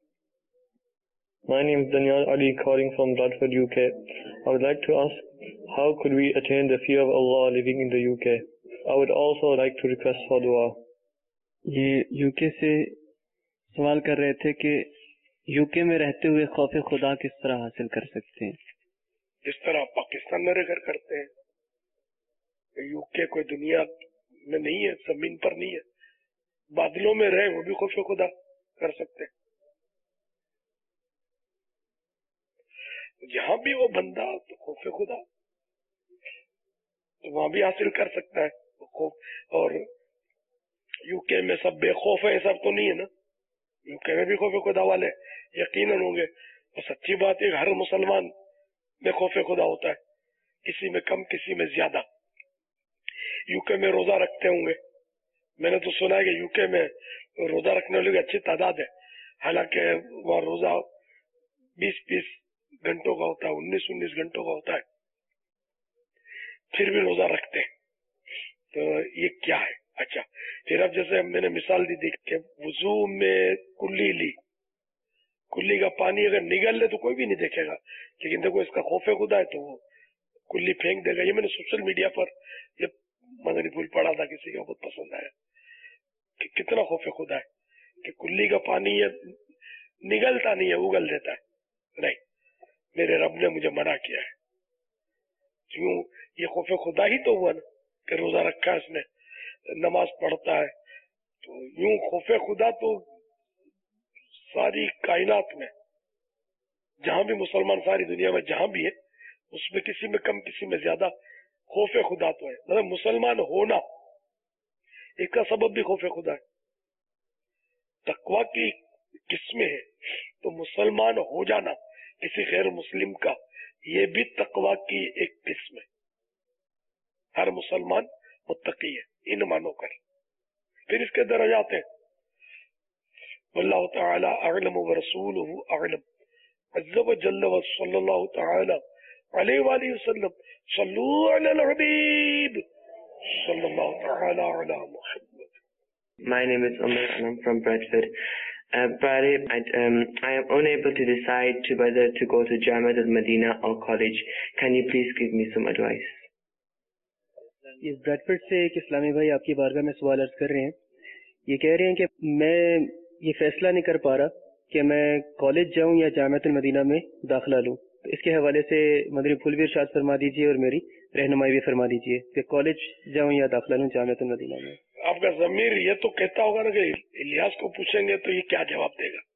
My name is Daniel Ali calling from Bradford, U K. I would like to ask, how could we attain the fear of Allah living in the U K? I would also like to request for dua. یہ U K سے سوال کر رہے تھے کہ you کے میں رہتے ہوئے خوف خدا کس طرح حاصل کر سکتے ہیں؟ جس طرح پاکستان میں رہ کر کرتے ہیں. یو کے کوئی دنیا میں نہیں ہے، زمین پر نہیں ہے، بادلوں میں رہے وہ بھی خوف خدا کر سکتے ہیں. جہاں بھی وہ بندہ تو خوف خدا تو وہاں بھی حاصل کر سکتا ہے خوف. اور یو کے میں سب بے خوف ہے ایسا تو نہیں ہے نا، یو کے میں بھی خوف خدا والے یقیناً ہوں گے. اور سچی بات ہے ہر مسلمان میں خوف خدا ہوتا ہے، کسی میں کم کسی میں زیادہ. یو کے میں روزہ رکھتے ہوں گے، میں نے تو سنا ہے کہ یو کے میں روزہ رکھنے والے کی اچھی تعداد ہے، حالانکہ وہاں روزہ بیس بیس گھنٹوں کا ہوتا ہے، انیس انیس گھنٹوں کا ہوتا ہے، پھر بھی روزہ رکھتے ہیں. تو یہ کیا ہے؟ اچھا پھر اب جیسے میں نے مثال دی دیکھ کے وضو میں کلی لی، کلی کا پانی اگر نگل لے تو کوئی بھی نہیں دیکھے گا، لیکن دیکھو اس کا خوف خدا ہے تو وہ کلی پھینک دے گا. یہ میں نے سوشل میڈیا پر یہ مدنی پھول پڑھا تھا، کسی کا بہت پسند آیا کہ کتنا خوف خدا ہے کہ کلی کا پانی یہ نگلتا نہیں ہے، اگل دیتا ہے. نہیں، میرے رب نے مجھے منع کیا ہے. کیوں؟ یہ خوف خدا ہی تو ہوا نا کہ روزہ رکھا اس نے، نماز پڑھتا ہے. تو یوں خوف خدا تو ساری کائنات میں جہاں بھی مسلمان، ساری دنیا میں جہاں بھی ہے، اس میں کسی میں کم کسی میں زیادہ خوف خدا تو ہے. مطلب مسلمان ہونا ایک کا سبب بھی خوف خدا ہے. تقویٰ کی قسمیں ہیں تو مسلمان ہو جانا کسی غیر مسلم کا یہ بھی تقویٰ کی ایک قسم ہے. ہر مسلمان متقی ہے ان مانو کر. پھر اس کے درجات ہیں، واللہ تعالی اعلم ورسولہ اعلم عز وجل وصلی اللہ تعالی علیہ وآلہ وسلم صلو علی الحبیب صلی اللہ تعالی علی Muhammad. My name is Umar and I'm from Bradford. Uh, Friday, I, um, I am unable to decide to whether to go to Jamiat al-Madina or college. Can you please give me some advice? اس Bradford سے ایک اسلامی بھائی آپ کی بارگاہ میں سوال عرض کر رہے ہیں. یہ کہہ رہے ہیں کہ میں یہ فیصلہ نہیں کر پا رہا کہ میں کالج جاؤں یا جامعۃ المدینہ میں داخلہ لوں. تو اس کے حوالے سے مدنی پھول بھی ارشاد فرما دیجیے اور میری رہنمائی بھی فرما دیجیے کہ کالج جاؤں یا داخلہ لوں جامعۃ المدینہ میں. آپ کا ضمیر یہ تو کہتا ہوگا نا کہ الیاس کو پوچھیں گے تو یہ کیا جواب دے گا.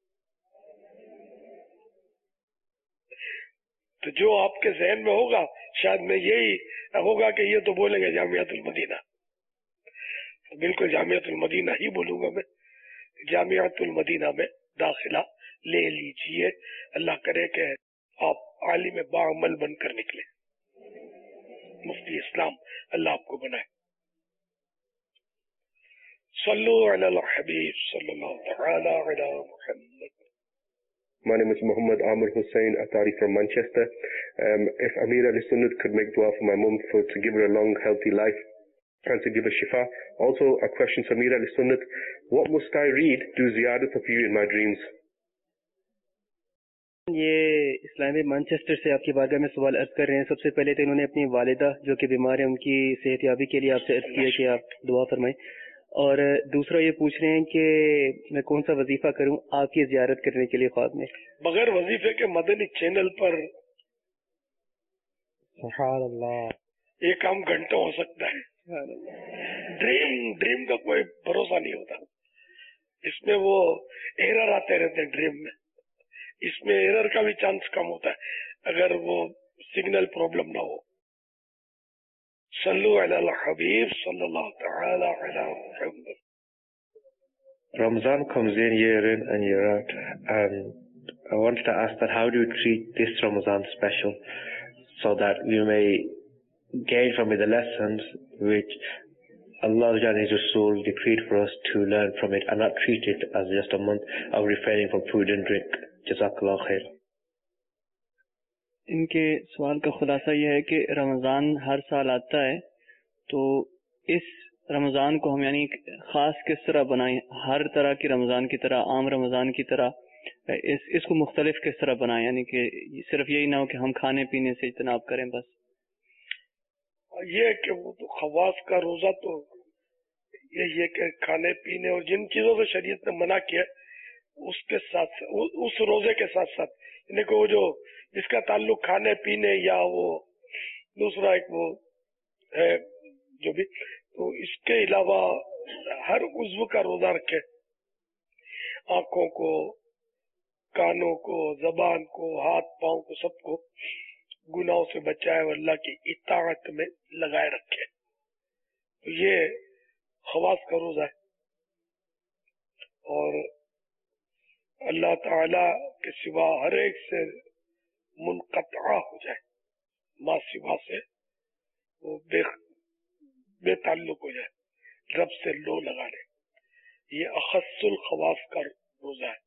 تو جو آپ کے ذہن میں ہوگا شاید میں یہی ہوگا کہ یہ تو بولیں گے جامعۃ المدینہ. بالکل جامعۃ المدینہ ہی بولوں گا میں. جامعۃ المدینہ میں داخلہ لے لیجئے. اللہ کرے کہ آپ عالم باعمل بن کر نکلے. مفتی اسلام اللہ آپ کو بنائے. صلو علی الحبیب صلی اللہ تعالی علی Muhammad. My name is Muhammad Amir Hussain Atari from Manchester. Um, if Amir Ali Sunnat could make dua for my mum for to give her a long, healthy life and to give her shifa. Also, a question for Amir Ali Sunnat. What must I read to ziyadat of you in my dreams? یہ اسلامی Manchester سے آپ کی بارگاہ میں سوال عرض کر رہے ہیں. سب سے پہلے تو انہوں نے اپنی والدہ جو کہ بیمار ہیں ان کی صحت یابی کے لیے آپ سے عرض کیا کہ آپ دعا فرمائیں. اور دوسرا یہ پوچھ رہے ہیں کہ میں کون سا وظیفہ کروں آپ کی زیارت کرنے کے لیے خواب میں. بغیر وظیفے کے مدنی چینل پر سبحان اللہ یہ کام گھنٹوں ہو سکتا ہے. ڈریم ڈریم کا کوئی بھروسہ نہیں ہوتا. اس میں وہ ایرر آتے رہتے ہیں ڈریم میں. اس میں ایرر کا بھی چانس کم ہوتا ہے اگر وہ سگنل پرابلم نہ ہو. صلو علی الحبیب صلی اللہ تعالی علی محمد. Ramadan comes in year in and year out. Um, I wanted to ask that how do you treat this Ramadan special so that we may gain from it the lessons which Allah and His Rasul decreed for us to learn from it and not treat it as just a month of refraining from food and drink. Jazakallah khair. ان کے سوال کا خلاصہ یہ ہے کہ رمضان ہر سال آتا ہے تو اس رمضان کو ہم یعنی خاص کس طرح بنائیں, ہر طرح کی رمضان کی طرح, عام رمضان کی طرح اس اس کو مختلف کس طرح بنائیں, یعنی کہ صرف یہی نہ ہو کہ ہم کھانے پینے سے اجتناب کریں بس. یہ کہ وہ تو خواص کا روزہ تو یہی ہے کہ کھانے پینے اور جن چیزوں سے شریعت نے منع کیا اس کے ساتھ اس روزے کے ساتھ ساتھ یعنی کہ وہ جو جس کا تعلق کھانے پینے یا وہ دوسرا ایک وہ ہے جو بھی, تو اس کے علاوہ ہر عضو کا روزہ رکھے. آنکھوں کو, کانوں کو, زبان کو, ہاتھ پاؤں کو, سب کو گناہوں سے بچائے اور اللہ کی اطاعت میں لگائے رکھے. تو یہ خواص کا روزہ ہے. اور اللہ تعالی کے سوا ہر ایک سے منقطع ہو جائے, ماں سوا سے وہ بے بے تعلق ہو جائے, رب سے لو لگا لے. یہ اخص الخواص کا روزہ ہے.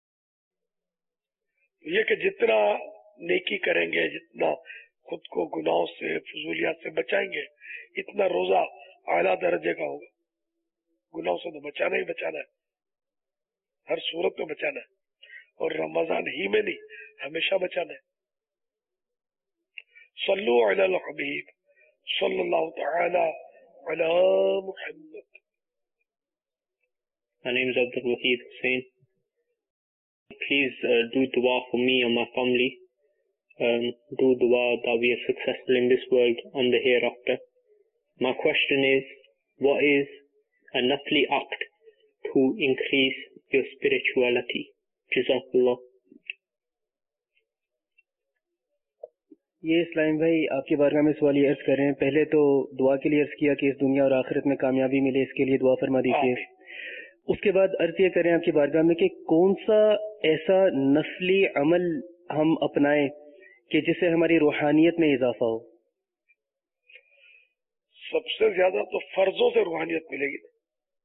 یہ کہ جتنا نیکی کریں گے, جتنا خود کو گناہوں سے فضولیات سے بچائیں گے, اتنا روزہ اعلیٰ درجے کا ہوگا. گناہوں سے تو بچانا ہی بچانا ہے, ہر صورت میں بچانا ہے, اور رمضان ہی میں نہیں ہمیشہ بچانا ہے. صلو علی الحبیب صلی اللہ تعالی علی Muhammad. My name is Abdul Wahid Hussain. Please uh, do dua for me and my family. Um, do dua that we are successful in this world and the hereafter. My question is, what is a nafli act to increase your spirituality? Jazakallah. یہ اسلام بھائی آپ کی بارگاہ میں سوال یہ عرض کر رہے ہیں. پہلے تو دعا کے لیے عرض کیا کہ اس دنیا اور آخرت میں کامیابی ملے, اس کے لیے دعا فرما دیجیے. اس کے بعد عرض یہ کریں آپ کی بارگاہ میں کہ کون سا ایسا نفلی عمل ہم اپنائیں کہ جس سے ہماری روحانیت میں اضافہ ہو. سب سے زیادہ تو فرضوں سے روحانیت ملے گی.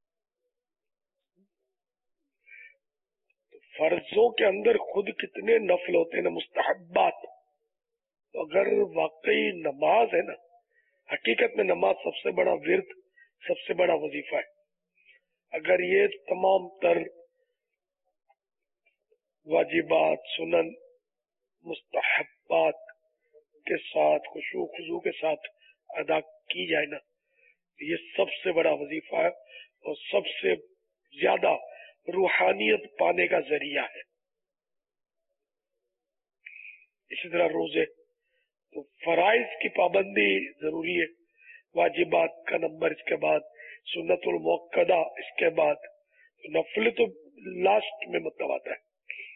فرضوں کے اندر خود کتنے نفل ہوتے ہیں, مستحبات. اگر واقعی نماز ہے نا, حقیقت میں نماز سب سے بڑا ورد, سب سے بڑا وظیفہ ہے. اگر یہ تمام تر واجبات, سنن, مستحبات کے ساتھ خشوع خضوع کے ساتھ ادا کی جائے نا, یہ سب سے بڑا وظیفہ ہے اور سب سے زیادہ روحانیت پانے کا ذریعہ ہے. اسی طرح روزے, تو فرائض کی پابندی ضروری ہے, واجبات کا نمبر, اس کے بعد सुन्नतुल मुअक्कदा इसके बाद नफल तो लास्ट में मतलब आता है।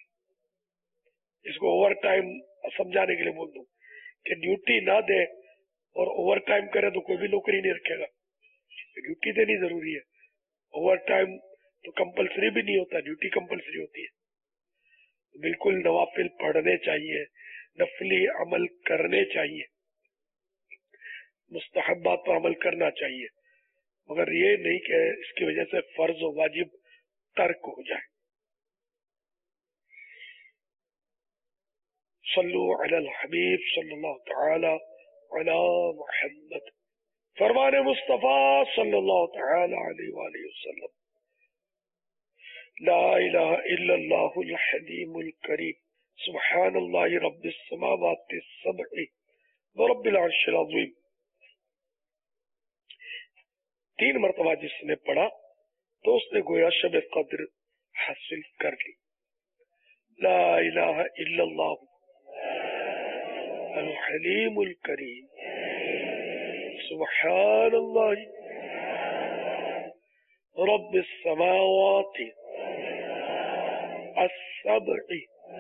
इसको ओवर टाइम समझाने के लिए बोल दूं कि ड्यूटी ना दे और ओवर टाइम करे तो कोई भी नौकरी नहीं रखेगा। ड्यूटी देनी जरूरी है, ओवर टाइम तो कंपलसरी भी नहीं होता, ड्यूटी कंपलसरी होती है। बिल्कुल नवाफिल पढ़ने चाहिए, नफली अमल करने चाहिए, मुस्तहब्बात पर अमल करना चाहिए, मगर ये नहीं कि इसकी वजह से फर्ज और वाजिब तर्क हो जाए। सल्लु अलल हबीब सल्लल्लाहु तआला अला मुहम्मद। फरमाने मुस्तफा सल्लल्लाहु तआला अलैहि वसल्लम, ला इलाहा इल्लल्लाहुल हलीमुल करीम, सुब्हानल्लाहि रब्बिस समावाति सब'i व रब्बिल अर्शिल अज़ीम। तीन मरतबा जिसने पढ़ा तो उसने गोया शब कद्र हासिल कर ली। ला इलाहा इल्लल्लाहु अल हलीमुल करीम, सुब्हानल्लाहि रब्बिस समावाति as-sab'i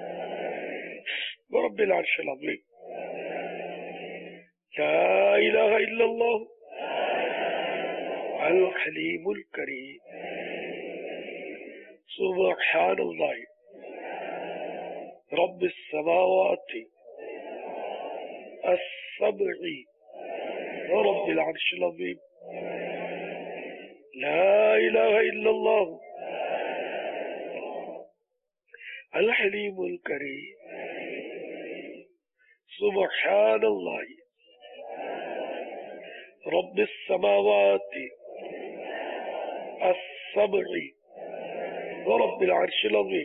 wa rabbil arshil azim। لا إله إلا الله الحليم الكريم، سبحان الله رب السماوات السبع ورب العرش العظيم، لا إله إلا الله الحليم الكريم، سبحان الله رب السماوات السبع ورب العرش العظيم،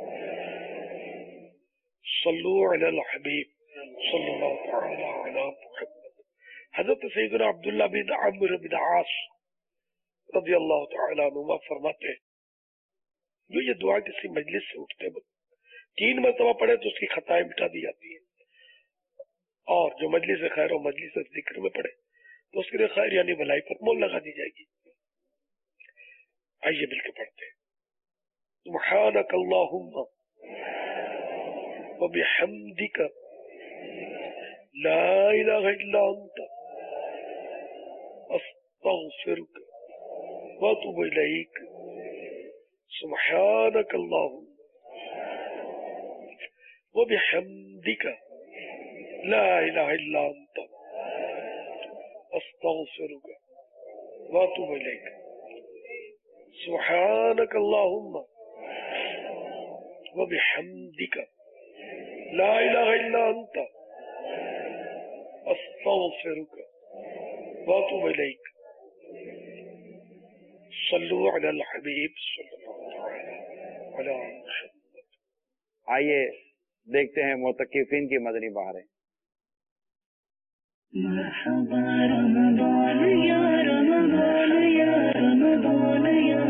صلوا على الحبيب صلى الله تعالى على محمد۔ حضرت سیدنا عبداللہ بن عمرو بن عاص رضی اللہ تعالیٰ عنہ فرماتے ہیں، جو یہ دعا کسی مجلس سے اٹھتے وقت تین مرتبہ پڑھے تو اس کی خطائیں مٹا دی جاتی ہیں، اور جو مجلس خیر و مجلس ذکر میں پڑھے تو اس کے لیے خیر یعنی بھلائی پر مول لگا دی جائے گی۔ آئیے مل کے پڑھتے ہیں، سبحانک اللہم وبحمدک لا الہ الا انت استغفرک واتوب الیک، سبحانک اللہم وبحمدک لا الہ الا انت استغفرک واتوب الیک، سبحانک اللہم وبحمدک لا الہ الا انت استغفرک واتوب الیک، صلو علی الحبیب صلی اللہ علیہ وسلم۔ آئیے دیکھتے ہیں معتکفین کی مدنی بہاریں۔ مرحبا رمضان یا رمضان یا رمضان یا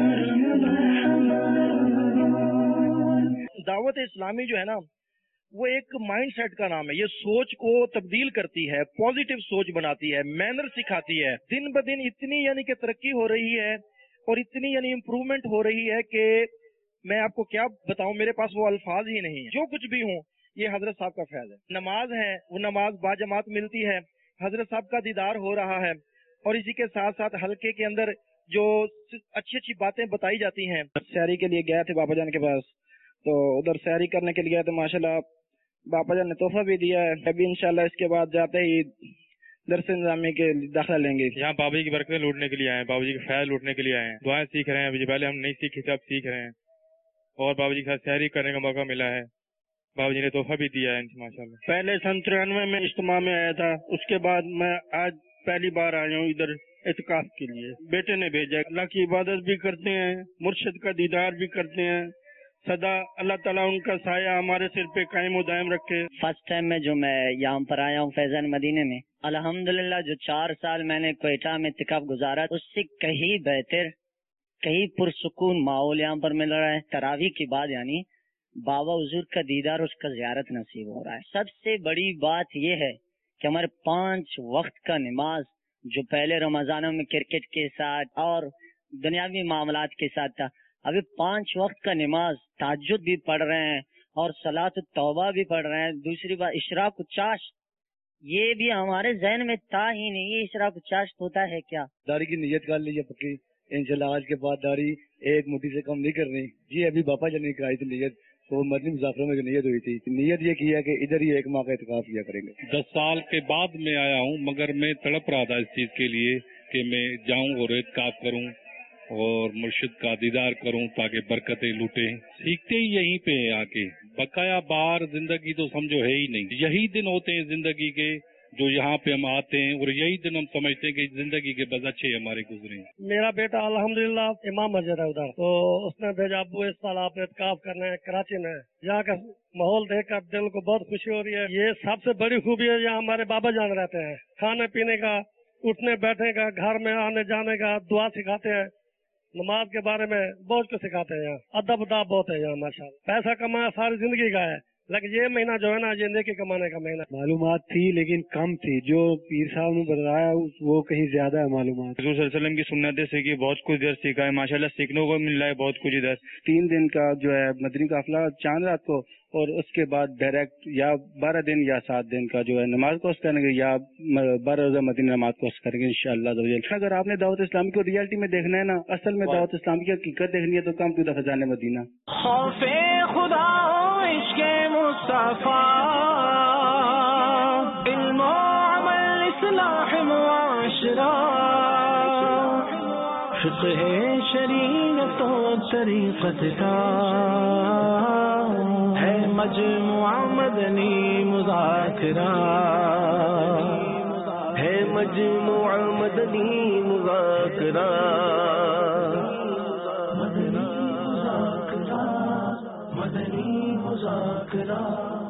رمضان۔ دعوت اسلامی جو ہے نا وہ ایک مائنڈ سیٹ کا نام ہے، یہ سوچ کو تبدیل کرتی ہے، پازیٹیو سوچ بناتی ہے، مینر سکھاتی ہے۔ دن بدن اتنی یعنی کہ ترقی ہو رہی ہے اور اتنی یعنی امپرومنٹ ہو رہی ہے کہ میں آپ کو کیا بتاؤں، میرے پاس وہ الفاظ ہی نہیں ہیں۔ جو کچھ بھی ہوں یہ حضرت صاحب کا فیض ہے۔ نماز ہے وہ نماز باجماعت ملتی ہے، حضرت صاحب کا دیدار ہو رہا ہے، اور اسی کے ساتھ ساتھ حلقے کے اندر جو اچھی اچھی باتیں بتائی جاتی ہیں۔ سحری کے لیے گیا تھے بابا جان کے پاس، تو ادھر سحری کرنے کے لیے گیا تو ماشاءاللہ بابا جان نے تحفہ بھی دیا ہے۔ ابھی انشاءاللہ اس کے بعد جاتے ہی درس انتظامی کے داخلہ لیں گے۔ یہاں بابا جی کی برکتیں لوٹنے کے لیے آئے ہیں، بابا جی کے فیض لوٹنے کے لیے آئے ہیں، دعائیں سیکھ رہے ہیں۔ ابھی پہلے ہم نہیں سیکھی تھے، اب سیکھ رہے ہیں، اور بابا جی کے ساتھ سحری کرنے کا موقع ملا ہے۔ بابا جی نے تحفہ بھی دیا ہے ماشاءاللہ۔ پہلے سن ترانوے میں اجتماع میں آیا تھا، اس کے بعد میں آج پہلی بار آیا ہوں ادھر اعتکاف کے لیے۔ بیٹے نے بھیجا، اللہ کی عبادت بھی کرتے ہیں، مرشد کا دیدار بھی کرتے ہیں۔ سدا اللہ تعالیٰ ان کا سایہ ہمارے سر پہ قائم و دائم رکھے۔ فرسٹ ٹائم میں جو میں یہاں پر آیا ہوں فیضان مدینے میں، الحمدللہ جو چار سال میں نے کوئٹہ میں اعتکاف گزارا اس سے کہیں بہتر، کہیں پرسکون ماحول یہاں پر مل رہا ہے۔ تراویح کے بعد یعنی بابا حضور کا دیدار، اس کا زیارت نصیب ہو رہا ہے۔ سب سے بڑی بات یہ ہے کہ ہمارے پانچ وقت کا نماز جو پہلے رمضانوں میں کرکٹ کے ساتھ اور دنیاوی معاملات کے ساتھ تھا، ابھی پانچ وقت کا نماز، تہجد بھی پڑھ رہے ہیں اور صلاۃ التوبہ بھی پڑھ رہے ہیں. دوسری بات اشراق الچاشت، یہ بھی ہمارے ذہن میں تھا ہی نہیں. یہ اشراق الچاشت ہوتا ہے کیا؟ داڑھی کی نیت کر لیجیے پکی، انشاءاللہ آج کے بعد داڑھی ایک مٹھی سے کم نہیں کرنی. جی ابھی باپا جان نے کرائی تھی نیت، تو مدنی مسافروں میں جو نیت ہوئی تھی، نیت یہ کیا کہ ادھر ہی ایک ماہ کا اعتکاف کیا کریں گے. دس سال کے بعد میں آیا ہوں، مگر میں تڑپ رہا تھا اس چیز کے لیے کہ میں جاؤں اور اعتکاف کروں اور مرشد کا دیدار کروں تاکہ برکتیں لوٹیں. سیکھتے ہی یہیں پہ ہیں آ کے، بقایا باہر زندگی تو سمجھو ہے ہی نہیں. یہی دن ہوتے ہیں زندگی کے جو یہاں پہ ہم آتے ہیں، اور یہی دن ہم سمجھتے ہیں کہ زندگی کے بس اچھے ہمارے گزرے. میرا بیٹا الحمدللہ امام مسجد ہے ادھر، تو اس نے بھیجا ابو اس سال آپ اعتکاف کرنا ہے کراچی میں. یہاں کا ماحول دیکھ کر دل کو بہت خوشی ہو رہی ہے. یہ سب سے بڑی خوبی ہے، یہاں ہمارے بابا جان رہتے ہیں. کھانے پینے کا، اٹھنے بیٹھنے کا، گھر میں آنے جانے کا، دعا سکھاتے ہیں، نماز کے بارے میں بہت کچھ سکھاتے ہیں. یہاں ادب اداب بہت ہے یہاں ماشاءاللہ. پیسہ کمایا ساری زندگی کا ہے، لیکن یہ مہینہ جو ہے نا یہ نیکی کمانے کا مہینہ. معلومات تھی لیکن کم تھی، جو پیر صاحب نے بتایا وہ کہیں زیادہ ہے معلومات. حضور صلی اللہ علیہ وسلم کی سنتیں سیکھی، بہت کچھ ادھر سیکھا ہے ماشاءاللہ، سیکھنے کو مل رہا ہے بہت کچھ ادھر. تین دن کا جو ہے مدنی قافلہ چاند رات کو، اور اس کے بعد ڈائریکٹ یا بارہ دن یا سات دن کا جو ہے نماز کوس کریں گے، یا بارہ روزہ مدنی نماز کوس کریں گے انشاءاللہ. اگر آپ نے دعوت اسلامی کو ریئلٹی میں دیکھنا ہے نا، اصل میں دعوت اسلامی کی حقیقت دیکھنی ہے، تو کم تو فضائل مدینہ. خوف خدا عشق مصطفیٰ، علم و عمل اصلاح معاشرہ، فقہ شریعت و طریقت کا ہے مجموعہ مدنی مذاکرہ، ہے مجموعہ مدنی مذاکرہ. مدنی مذاکرہ، مدنی مذاکرہ.